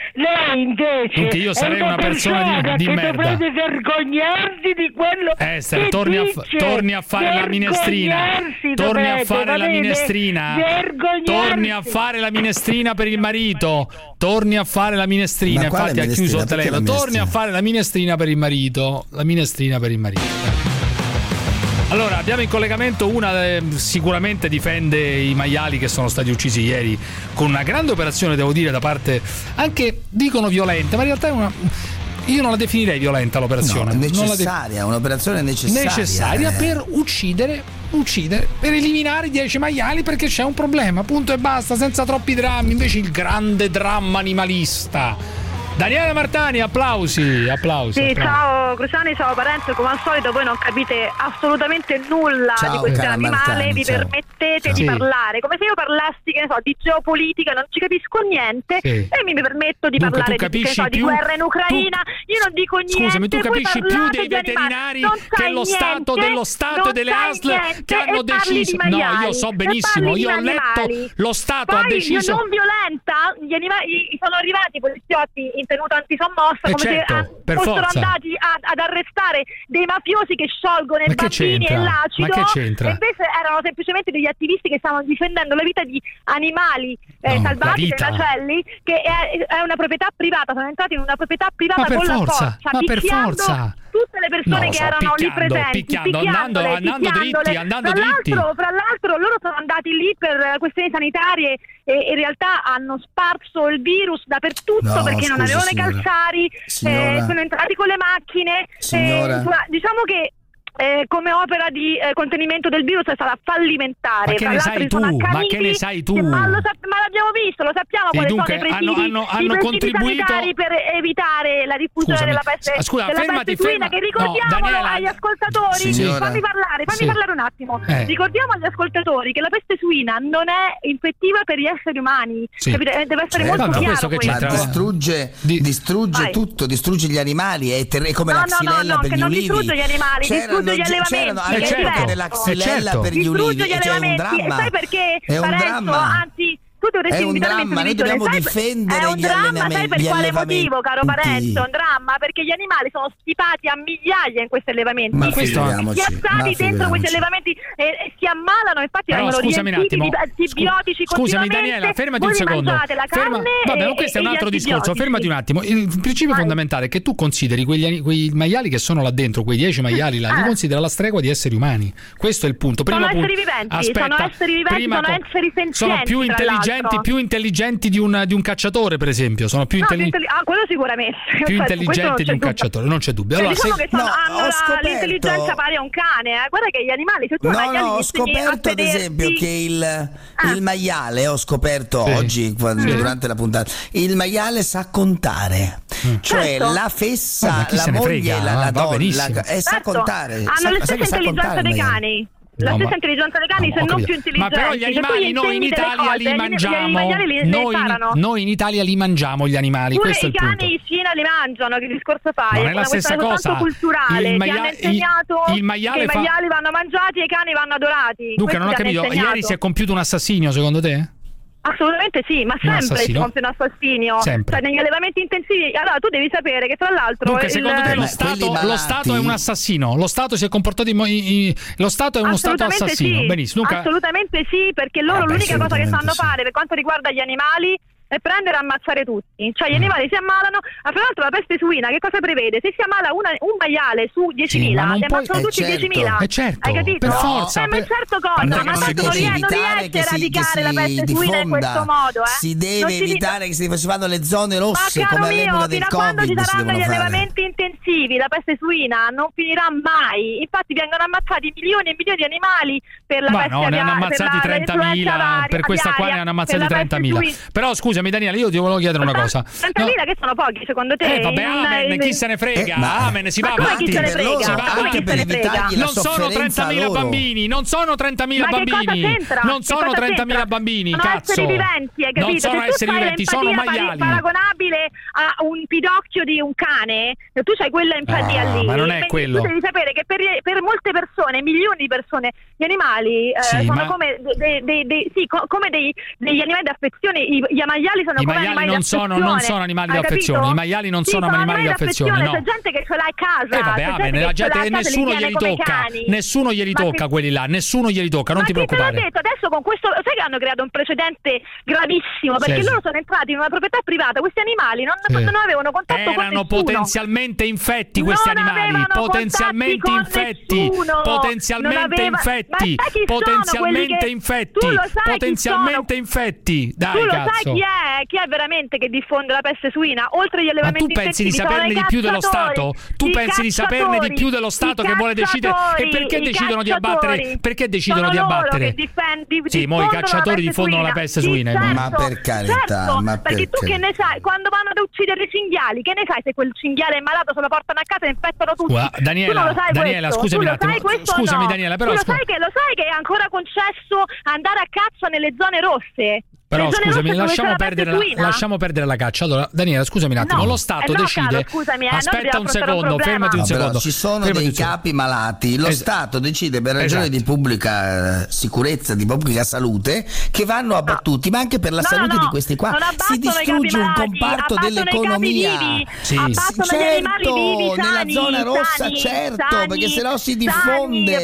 invece dunque io sarei una persona di merda. Dovrebbe vergognarsi di quello che torni a fare la minestrina. Torni a fare la minestrina. Torni a fare la minestrina per il marito. Torni a fare la minestrina. Infatti ha chiuso il telefono. Torni a fare la minestrina per il marito. La minestrina per il marito. Allora, abbiamo in collegamento una sicuramente difende i maiali che sono stati uccisi ieri con una grande operazione, devo dire, da parte anche, dicono violenta, ma in realtà è una... Io non la definirei violenta l'operazione. No, necessaria, un'operazione necessaria. Per uccidere, per eliminare 10 maiali perché c'è un problema, punto e basta, senza troppi drammi. Invece il grande dramma animalista. Daniela Martani, applausi. Sì, applausi. Ciao Cruciani, ciao Parenzo, come al solito voi non capite assolutamente nulla di questione animale, Martani, vi permettete di parlare come se io parlassi, che ne so, di geopolitica, non ci capisco niente, e mi permetto di parlare di guerra in Ucraina, io non dico niente. Scusami, tu capisci più dei veterinari che lo Stato dello Stato e delle ASL che hanno deciso. No, io so benissimo, io ho letto, lo Stato ha deciso. Non violenta, gli animali sono arrivati i poliziotti in tenuta antisommossa, come se fossero andati ad arrestare dei mafiosi che sciolgono i bambini e l'acido, e invece erano semplicemente degli attivisti che stavano difendendo la vita di animali salvati dai macelli, che è una proprietà privata. Sono entrati in una proprietà privata con la forza, picchiando tutte le persone che erano lì presenti, andando dritti. Fra l'altro loro sono andati lì per questioni sanitarie e in realtà hanno sparso il virus dappertutto, perché non avevano i calzari, sono entrati con le macchine, diciamo che come opera di contenimento del virus è stata fallimentare. Ma che ne sai tu? Ma l'abbiamo visto, lo sappiamo quali sono i presidi sanitari per evitare la diffusione della peste suina, che ricordiamolo agli ascoltatori. Fammi parlare un attimo. Ricordiamo agli ascoltatori che la peste suina non è infettiva per gli esseri umani, deve essere molto chiaro questo. Distrugge tutto, distrugge gli animali, è come la xylella per gli ulivi. Non distrugge gli animali, distrugge gli allevamenti, della xylella per gli ulivi, è un dramma. Sai perché? Parenzo, anzi, tu dovresti invitarmi su noi dobbiamo difendere è un dramma, sai per quale motivo, caro Parenzo? È un dramma perché gli animali sono stipati a migliaia in questi allevamenti, piazzati dentro questi allevamenti e si ammalano, infatti vengono riempiti di antibiotici. Scusami Daniela, fermati un secondo. Vabbè, questo è un altro discorso, fermati un attimo. Il principio fondamentale è che tu consideri quei maiali che sono là dentro, quei 10 maiali là, li considera la stregua di esseri umani. Questo è il punto. Sono esseri viventi, sono esseri senzienti. Sono più intelligenti di un cacciatore, per esempio. Sono più intelligenti. Quello sicuramente. Più intelligenti di un cacciatore, non c'è dubbio. Allora, diciamo che hanno l'intelligenza pari a un cane. Guarda che gli animali, se tu ho scoperto ad esempio che il maiale, ho scoperto oggi durante la puntata, il maiale sa contare. Cioè la fessa, la moglie, la donna, sa contare. Hanno la stessa intelligenza dei cani. La stessa intelligenza dei cani, se non più intelligenti. Ma però gli animali noi in Italia li mangiamo. Noi in Italia li mangiamo gli animali. Pure questo è il punto. I cani in Cina li mangiano, che discorso fai? Non è la stessa cosa. Culturale. Ti hanno insegnato che i maiali vanno mangiati e i cani vanno adorati. Dunque non ho capito, ieri si è compiuto un assassinio secondo te? Assolutamente sì, ma sempre si compie un assassinio. Cioè negli allevamenti intensivi. Allora tu devi sapere che tra l'altro dunque secondo te lo Stato è un assassino? Lo Stato si è comportato lo Stato è uno Stato assassino. Sì. Benissimo. Assolutamente sì, perché loro l'unica cosa che sanno fare per quanto riguarda gli animali è prendere e ammazzare tutti. Cioè gli animali si ammalano. Ma tra l'altro la peste suina che cosa prevede? Se si ammala un maiale su 10.000 si ammazzano tutti 10.000. Certo, hai capito? Per forza. Ma certo cosa, ma non riesce a eradicare la peste suina in questo modo. Si deve evitare che si fanno le zone rosse come all'epoca del Covid. Fino a quando ci saranno gli allevamenti intensivi, la peste suina non finirà mai. Infatti vengono ammazzati milioni e milioni di animali per la peste aviaria. Ne hanno ammazzati 30.000, per questa qua ne hanno ammazzati 30.000. Però scusami Daniela, io ti volevo chiedere una cosa. 30.000 che sono pochi secondo te? Vabbè, amen, chi se ne frega? Amen, si va avanti. Chi se ne frega? Non sono 30.000 bambini, non sono 30.000 bambini. Non sono 30.000 bambini, cazzo. Esseri viventi, hai capito? Non sono esseri viventi, sono maiali. Paragonabile a un pidocchio di un cane, tu c'hai quella empatia lì. Ma non è quello. Tu devi sapere che per molte persone, milioni di persone, gli animali sono come degli animali d'affezione. Gli maiali sono come animali d'affezione. Non sono animali d'affezione. I maiali non sono animali d'affezione. C'è gente che ce l'ha a casa. La gente, nessuno glieli tocca. Nessuno glieli tocca quelli là. Nessuno glieli tocca, non ti preoccupare. Ma detto adesso con questo, sai che hanno creato un precedente gravissimo perché loro sono entrati in una proprietà privata. Questi animali non avevano contatto con nessuno. Erano potenzialmente infetti questi animali. Potenzialmente infetti. Potenzialmente infetti. Potenzialmente infetti. Potenzialmente infetti. Dai, tu lo sai chi è veramente che diffonde la peste suina? Oltre agli allevamenti intensivi. Ma tu pensi di saperne di più dello Stato? Tu pensi di saperne di più dello Stato che vuole decidere? E perché decidono di abbattere? Perché decidono di abbattere? Sì, mo i cacciatori diffondono la peste suina. Ma per carità, perché tu che ne sai? Quando vanno ad uccidere i cinghiali, che ne sai se quel cinghiale è malato, se lo portano a casa e infettano tutti? Daniela, scusami un attimo. Scusami Daniela, però lo sai che è ancora concesso andare a caccia nelle zone rosse? Però scusami, lasciamo perdere la caccia. Allora, Daniela, scusami un attimo. Lo Stato decide. Aspetta un secondo, fermati un secondo. Ci sono dei capi malati. Lo Stato decide per ragioni di pubblica sicurezza, di pubblica salute, che vanno abbattuti, ma anche per la salute di questi qua. Si distrugge un comparto dell'economia. Certo, nella zona rossa, certo, perché sennò si diffonde.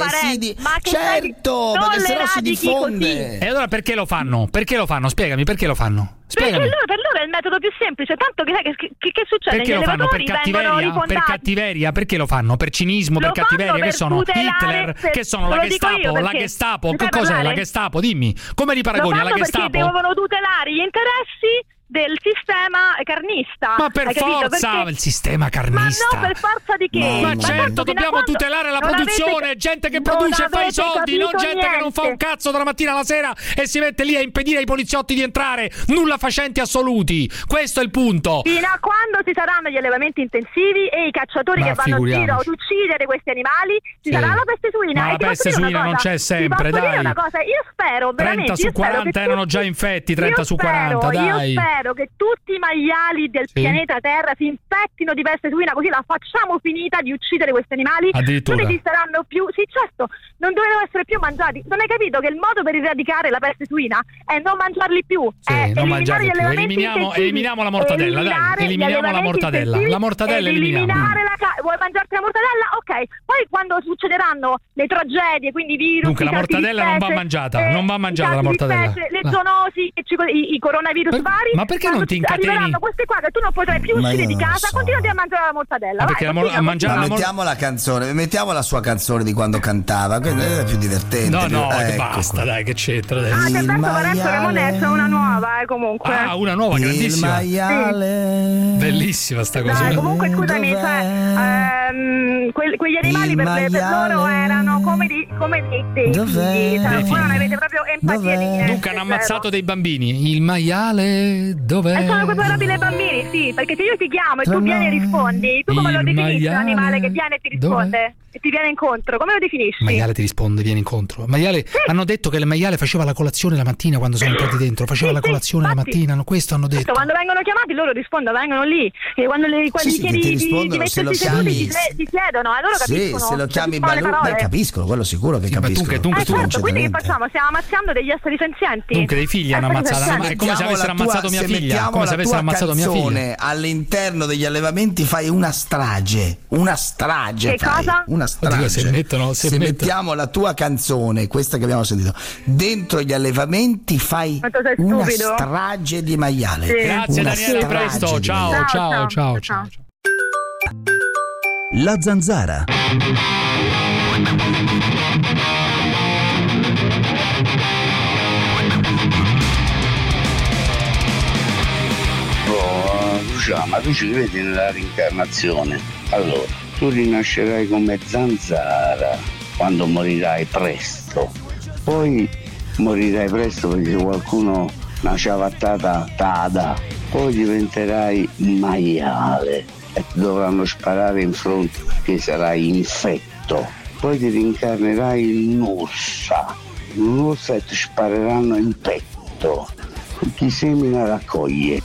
Certo, perché sennò si diffonde. E allora perché lo fanno? Perché lo fanno? Spiegami perché lo fanno. Spiegami. Perché per loro è il metodo più semplice, tanto che succede? Perché lo fanno? Per cattiveria? Per cattiveria? Perché lo fanno? Per cinismo? Per cattiveria? Che sono? Hitler? Che sono? La Gestapo? La Gestapo? Che cos'è la Gestapo? Dimmi, come li paragoni alla Gestapo? Perché devono tutelare gli interessi del sistema carnista. Ma per forza il sistema carnista. Ma no, per forza di che? Ma certo, dobbiamo tutelare la produzione, gente che produce e fa i soldi, non gente che non fa un cazzo dalla mattina alla sera e si mette lì a impedire ai poliziotti di entrare, nulla facenti assoluti. Questo è il punto. Fino a quando ci saranno gli allevamenti intensivi e i cacciatori che vanno in giro ad uccidere questi animali, ci sarà la peste suina. Ma la peste suina non c'è sempre, dai. Dire una cosa, io spero veramente 30 su 40 erano già infetti, 30 su 40, dai. Io spero che tutti i maiali del pianeta Terra si infettino di peste suina, così la facciamo finita di uccidere questi animali. Addirittura. Non esisteranno più. Sì, certo, non dovevano essere più mangiati. Non hai capito che il modo per eradicare la peste suina è non mangiarli più? Sì, non mangiarli più. Eliminiamo la mortadella, dai. Eliminiamo la mortadella. La mortadella eliminiamo. Vuoi mangiarti la mortadella? Ok. Poi quando succederanno le tragedie, quindi virus. Dunque la mortadella non va mangiata. Non va mangiata la mortadella. Le zoonosi, i coronavirus vari. Ma perché non ti incateni? Arriveranno queste qua che tu non potrai più uscire di casa, continuati a mangiare la mortadella. Mettiamo la canzone, mettiamo la sua canzone di quando cantava, quella è più divertente. No, basta, dai, che c'entra adesso. C'è perso Lorenzo Ramonezzo, una nuova, comunque. Una nuova, grandissima. Il maiale. Bellissima sta cosa. Dai, comunque scusami, quegli animali per loro erano come dei figli. Voi non avete proprio empatia di niente. Dunque hanno ammazzato dei bambini. Il maiale dov'è? Sono quei proprio bambini, sì, perché se io ti chiamo e tu vieni e rispondi, tu come lo definisci un animale che viene e ti risponde? E ti viene incontro, come lo definisci? Il maiale ti risponde, viene incontro. Maiale, hanno detto che il maiale faceva la colazione la mattina quando sono entrati dentro, faceva la colazione la mattina, questo hanno detto. Quando vengono chiamati loro rispondono, vengono lì e quando gli chiedi di mettersi seduti ti chiedono, allora capiscono. Sì, se lo chiami Balù, capiscono, quello sicuro che capiscono. Certo, quindi che facciamo? Stiamo ammazzando degli esseri senzienti. Dunque dei figli hanno ammazzato, è come se avessero ammazzato mia figlia, come se avessero ammazzato mia figlia. All'interno degli allevamenti fai una strage. Che cosa? Una strage. Se mettiamo la tua canzone, questa che abbiamo sentito, dentro gli allevamenti fai una strage di maiale. Sì. Grazie Daniele, a presto. Ciao. La Zanzara. Ma tu ci credi nella reincarnazione? Allora, tu rinascerai come zanzara quando morirai presto. Poi morirai presto perché qualcuno nasceva tada. Poi diventerai maiale e ti dovranno sparare in fronte perché sarai infetto. Poi ti rincarnerai in un'orsa e ti spareranno in petto. Chi semina raccoglie.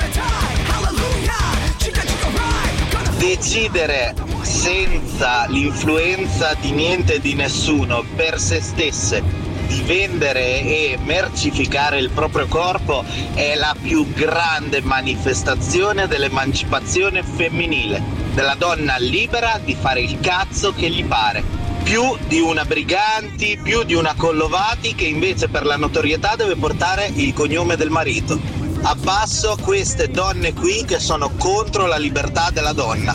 Decidere senza l'influenza di niente e di nessuno per se stesse di vendere e mercificare il proprio corpo è la più grande manifestazione dell'emancipazione femminile, della donna libera di fare il cazzo che gli pare, più di una Briganti, più di una Collovati che invece per la notorietà deve portare il cognome del marito. Abbasso queste donne qui che sono contro la libertà della donna.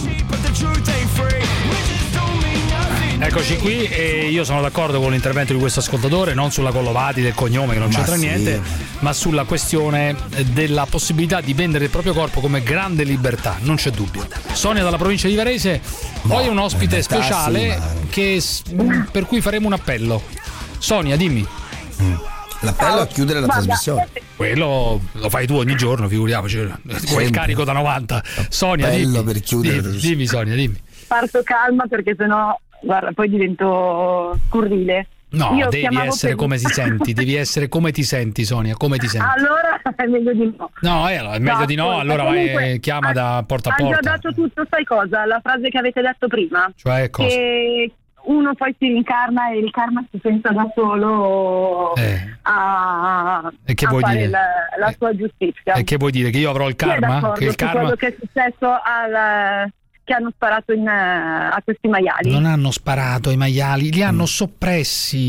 Eccoci qui e io sono d'accordo con l'intervento di questo ascoltatore, non sulla Collovati del cognome che non c'entra niente, ma sulla questione della possibilità di vendere il proprio corpo come grande libertà, non c'è dubbio. Sonia dalla provincia di Varese, poi un ospite speciale per cui faremo un appello. Sonia, dimmi. L'appello a chiudere la trasmissione. Quello lo fai tu ogni giorno, figuriamoci. Quel carico da 90. Sonia, dimmi. Per chiudere dimmi Sonia, dimmi. Parto calma perché sennò guarda, poi divento scurrile. No, devi essere come ti senti, devi essere come ti senti, Sonia, come ti senti. Allora è meglio di no. No, è meglio di no, allora vai, chiama da porta a porta. Ha già dato tutto, sai cosa? La frase che avete detto prima. Cioè cosa? Che uno poi si rincarna e il karma si pensa da solo a fare dire? La sua giustizia. E che vuoi dire? Che io avrò il karma? Che il karma... quello che è successo che hanno sparato a questi maiali. Non hanno sparato ai maiali, li hanno soppressi,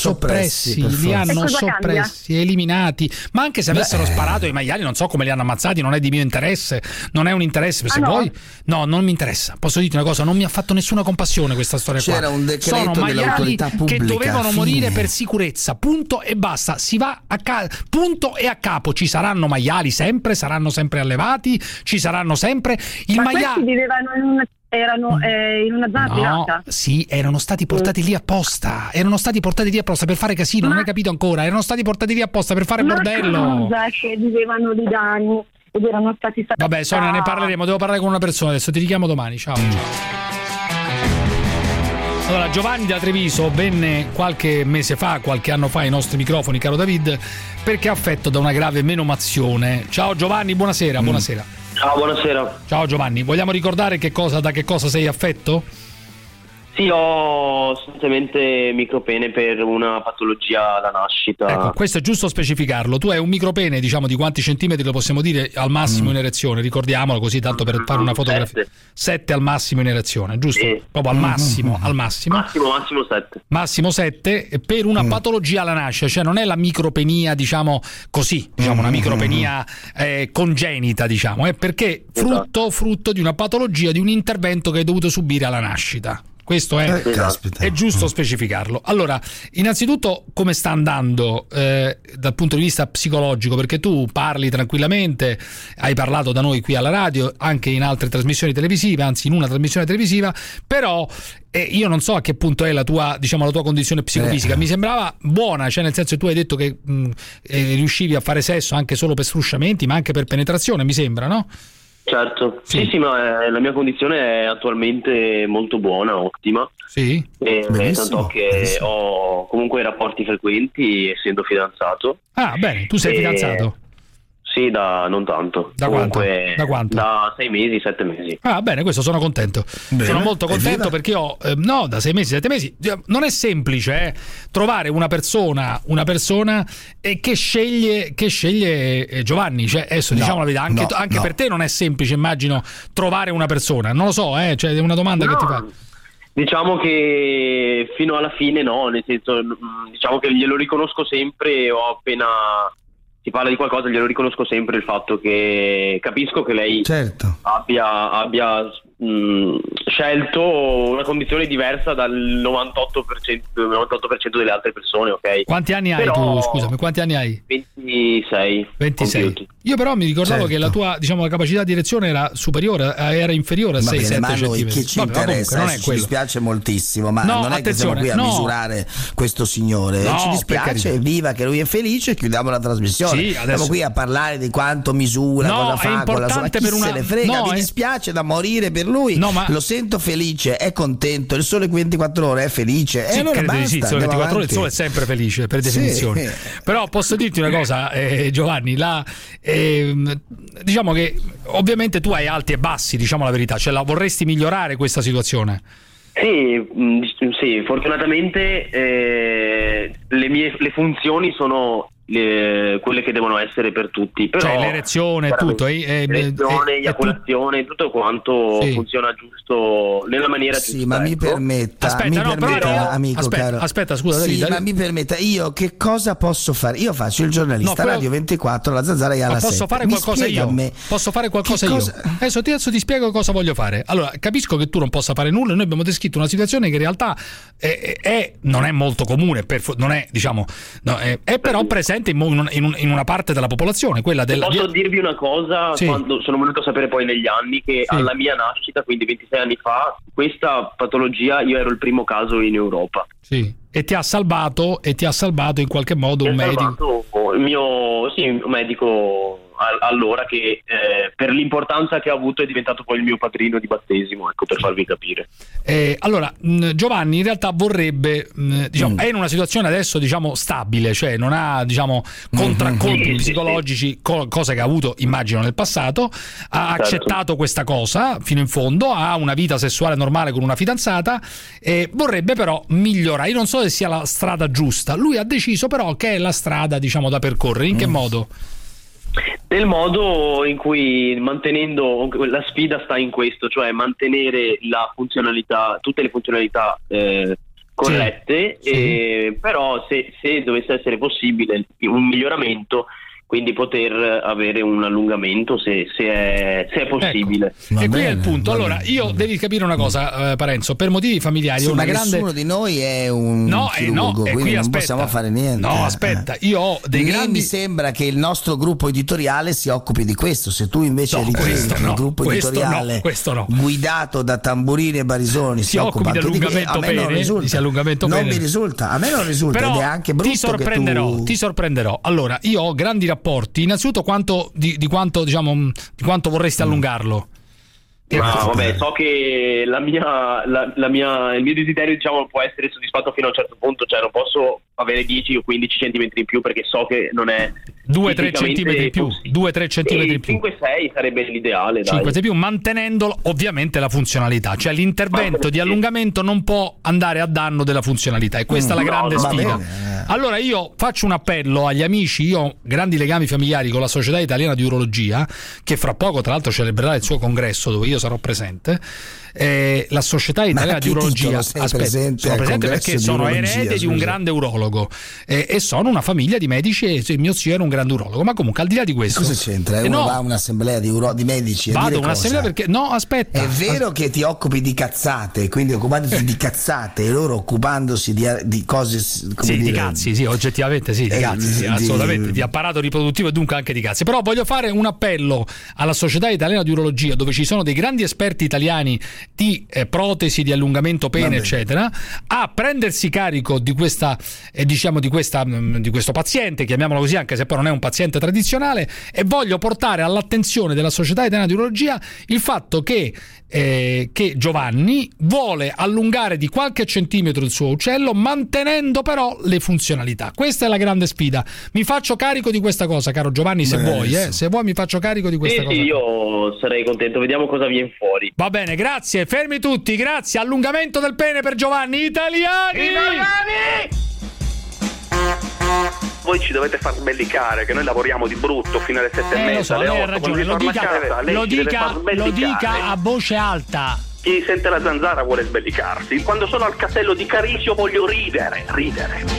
eliminati. Ma anche se avessero sparato ai maiali, non so come li hanno ammazzati, non è di mio interesse, non è un interesse. Se vuoi, no, non mi interessa. Posso dirti una cosa, non mi ha fatto nessuna compassione questa storia qua. C'era un decreto sono dell'autorità pubblica che dovevano morire per sicurezza, punto e basta. Si va punto e a capo. Ci saranno maiali sempre, saranno sempre allevati, ci saranno sempre questi vivevano erano in una zona privata. Sì, erano stati portati lì apposta. Per fare casino, non hai capito ancora? Erano stati portati lì apposta per fare bordello. Che vivevano di danni ed erano stati Vabbè, Sonia, ne parleremo. Devo parlare con una persona adesso. Ti richiamo domani. Ciao. Allora, Giovanni da Treviso venne qualche anno fa ai nostri microfoni, caro David, perché è affetto da una grave menomazione. Ciao Giovanni, buonasera. Ciao, buonasera. Ciao Giovanni, vogliamo ricordare da che cosa sei affetto? Sì, ho sostanzialmente micropene per una patologia alla nascita. Ecco, questo è giusto specificarlo. Tu hai un micropene, diciamo, di quanti centimetri lo possiamo dire al massimo in erezione? Ricordiamolo così, tanto per fare una fotografia. 7 al massimo in erezione, giusto? Sì. Proprio al massimo. Massimo 7. Massimo 7 per una patologia alla nascita, cioè non è la micropenia, diciamo così, una micropenia congenita, diciamo, è perché frutto di una patologia, di un intervento che hai dovuto subire alla nascita. Questo è giusto specificarlo. Allora, innanzitutto come sta andando dal punto di vista psicologico? Perché tu parli tranquillamente, hai parlato da noi qui alla radio, anche in altre trasmissioni televisive, anzi in una trasmissione televisiva, però io non so a che punto è la tua condizione psicofisica. Mi sembrava buona, cioè nel senso che tu hai detto che riuscivi a fare sesso anche solo per strusciamenti, ma anche per penetrazione, mi sembra, no? Certo, sì, ma la mia condizione è attualmente molto buona, ottima. Sì, tanto che ho comunque rapporti frequenti, essendo fidanzato. Ah, bene, tu sei fidanzato? Sì, non tanto. Da quanto? Da 6 mesi, 7 mesi. Ah, bene, questo sono contento. Bene. Sono molto contento perché da 6 mesi, 7 mesi. Non è semplice trovare una persona che sceglie Giovanni. Cioè, adesso diciamo la verità, anche per te non è semplice, immagino, trovare una persona. Non lo so, cioè è una domanda che ti fa. Diciamo che fino alla fine no, nel senso, diciamo che glielo riconosco sempre, o appena si parla di qualcosa glielo riconosco sempre il fatto che capisco che lei abbia scelto una condizione diversa dal 98% delle altre persone, ok? Quanti anni hai tu? Scusami, quanti anni hai? 26. Io però mi ricordavo che la tua, diciamo, la capacità di direzione era superiore, era inferiore a 6-7 centimetri. Che ci interessa, non è ci dispiace moltissimo, ma non è che siamo qui a misurare questo signore. Ci dispiace, evviva che lui è felice, chiudiamo la trasmissione. Sì, siamo qui a parlare di quanto misura, cosa fa con la sua, chi se ne frega, mi dispiace da morire per lui, lo sento felice, è contento, il sole 24 ore è felice, e allora basta, il sole 24 ore il sole è sempre felice per definizione. Però posso dirti una cosa, Giovanni, diciamo che ovviamente tu hai alti e bassi, diciamo la verità, cioè la vorresti migliorare questa situazione? Sì, fortunatamente le funzioni sono quelle che devono essere per tutti, però cioè l'erezione, tutto, eiaculazione, tutto quanto funziona giusto nella maniera giusta. Ma mi permetta, amico caro. Aspetta, scusa, ma mi permetta, io che cosa posso fare? Io faccio il giornalista, Radio 24, la Zanzara e alla 7. Posso fare qualcosa io? Posso fare qualcosa io? Adesso ti spiego cosa voglio fare. Allora, capisco che tu non possa fare nulla, noi abbiamo descritto una situazione che in realtà non è molto comune, non è, diciamo, è però presente in una parte della popolazione, quella Posso dirvi una cosa? Quando sono venuto a sapere poi negli anni che alla mia nascita, quindi 26 anni fa, questa patologia io ero il primo caso in Europa. Sì. E ti ha salvato in qualche modo un medico? Il mio medico allora, che per l'importanza che ha avuto è diventato poi il mio padrino di battesimo, ecco, per farvi capire. Allora, Giovanni in realtà vorrebbe, diciamo, è in una situazione adesso, diciamo, stabile, cioè non ha, diciamo, contraccolpi psicologici, cosa che ha avuto, immagino, nel passato, ha accettato questa cosa fino in fondo, ha una vita sessuale normale con una fidanzata, e vorrebbe però migliorare. Io non so se sia la strada giusta, lui ha deciso però che è la strada, diciamo, da percorrere. In che modo? Nel modo in cui, mantenendo, la sfida sta in questo, cioè mantenere la funzionalità, tutte le funzionalità corrette, però se dovesse essere possibile un miglioramento, quindi poter avere un allungamento se è possibile. Ecco. E qui è il punto. Allora, devi capire una cosa, Parenzo, per motivi familiari ma nessuno di noi è un chirurgo, quindi non possiamo fare niente. No, aspetta, io ho dei grandi... Mi sembra che il nostro gruppo editoriale si occupi di questo. Se tu invece ritieni che il gruppo editoriale guidato da Tamburini e Barisoni si occupa di allungamento pene, non mi risulta. A me non risulta, però ed è anche brutto. Ti sorprenderò. Allora, io ho grandi rapporti. Innanzitutto quanto vorresti allungarlo? Vabbè, so che il mio desiderio, diciamo, può essere soddisfatto fino a un certo punto, cioè non posso avere 10 o 15 centimetri in più, perché so che non è 2-3 centimetri in più, 2-3 centimetri in più, 5-6 sarebbe l'ideale, 5 in più, mantenendo ovviamente la funzionalità, cioè l'intervento di allungamento non può andare a danno della funzionalità, e questa è la grande sfida. Allora io faccio un appello agli amici, io ho grandi legami familiari con la Società Italiana di Urologia, che fra poco tra l'altro celebrerà il suo congresso dove io sarò presente. La Società Italiana di Urologia, sono presente perché sono erede di un grande urologo, e sono una famiglia di medici, e mio zio era un grande urologo. Ma comunque, al di là di questo, cosa c'entra? Uno va a un'assemblea di medici, vado a un'assemblea perché aspetta, è vero che ti occupi di cazzate, quindi occupandoti di cazzate e loro occupandosi di cose, di cazzi, oggettivamente di cazzi, assolutamente, di apparato riproduttivo e dunque anche di cazzi. Però voglio fare un appello alla Società Italiana di Urologia, dove ci sono dei grandi esperti italiani di protesi, di allungamento pene, eccetera, a prendersi carico di questa, di questo paziente, chiamiamolo così, anche se poi non è un paziente tradizionale, e voglio portare all'attenzione della Società Italiana di Urologia il fatto che Giovanni vuole allungare di qualche centimetro il suo uccello, mantenendo però le funzionalità. Questa è la grande sfida. Mi faccio carico di questa cosa, caro Giovanni, se vuoi mi faccio carico di questa cosa. Sì, io sarei contento, vediamo cosa viene fuori. Va bene, grazie, fermi tutti, grazie. Allungamento del pene per Giovanni. Italiani! Voi ci dovete far sbellicare, che noi lavoriamo di brutto fino alle 7:30, alle 8. Ragione, lo dica a voce alta. Chi sente la Zanzara vuole sbellicarsi. Quando sono al castello di Carisio voglio ridere.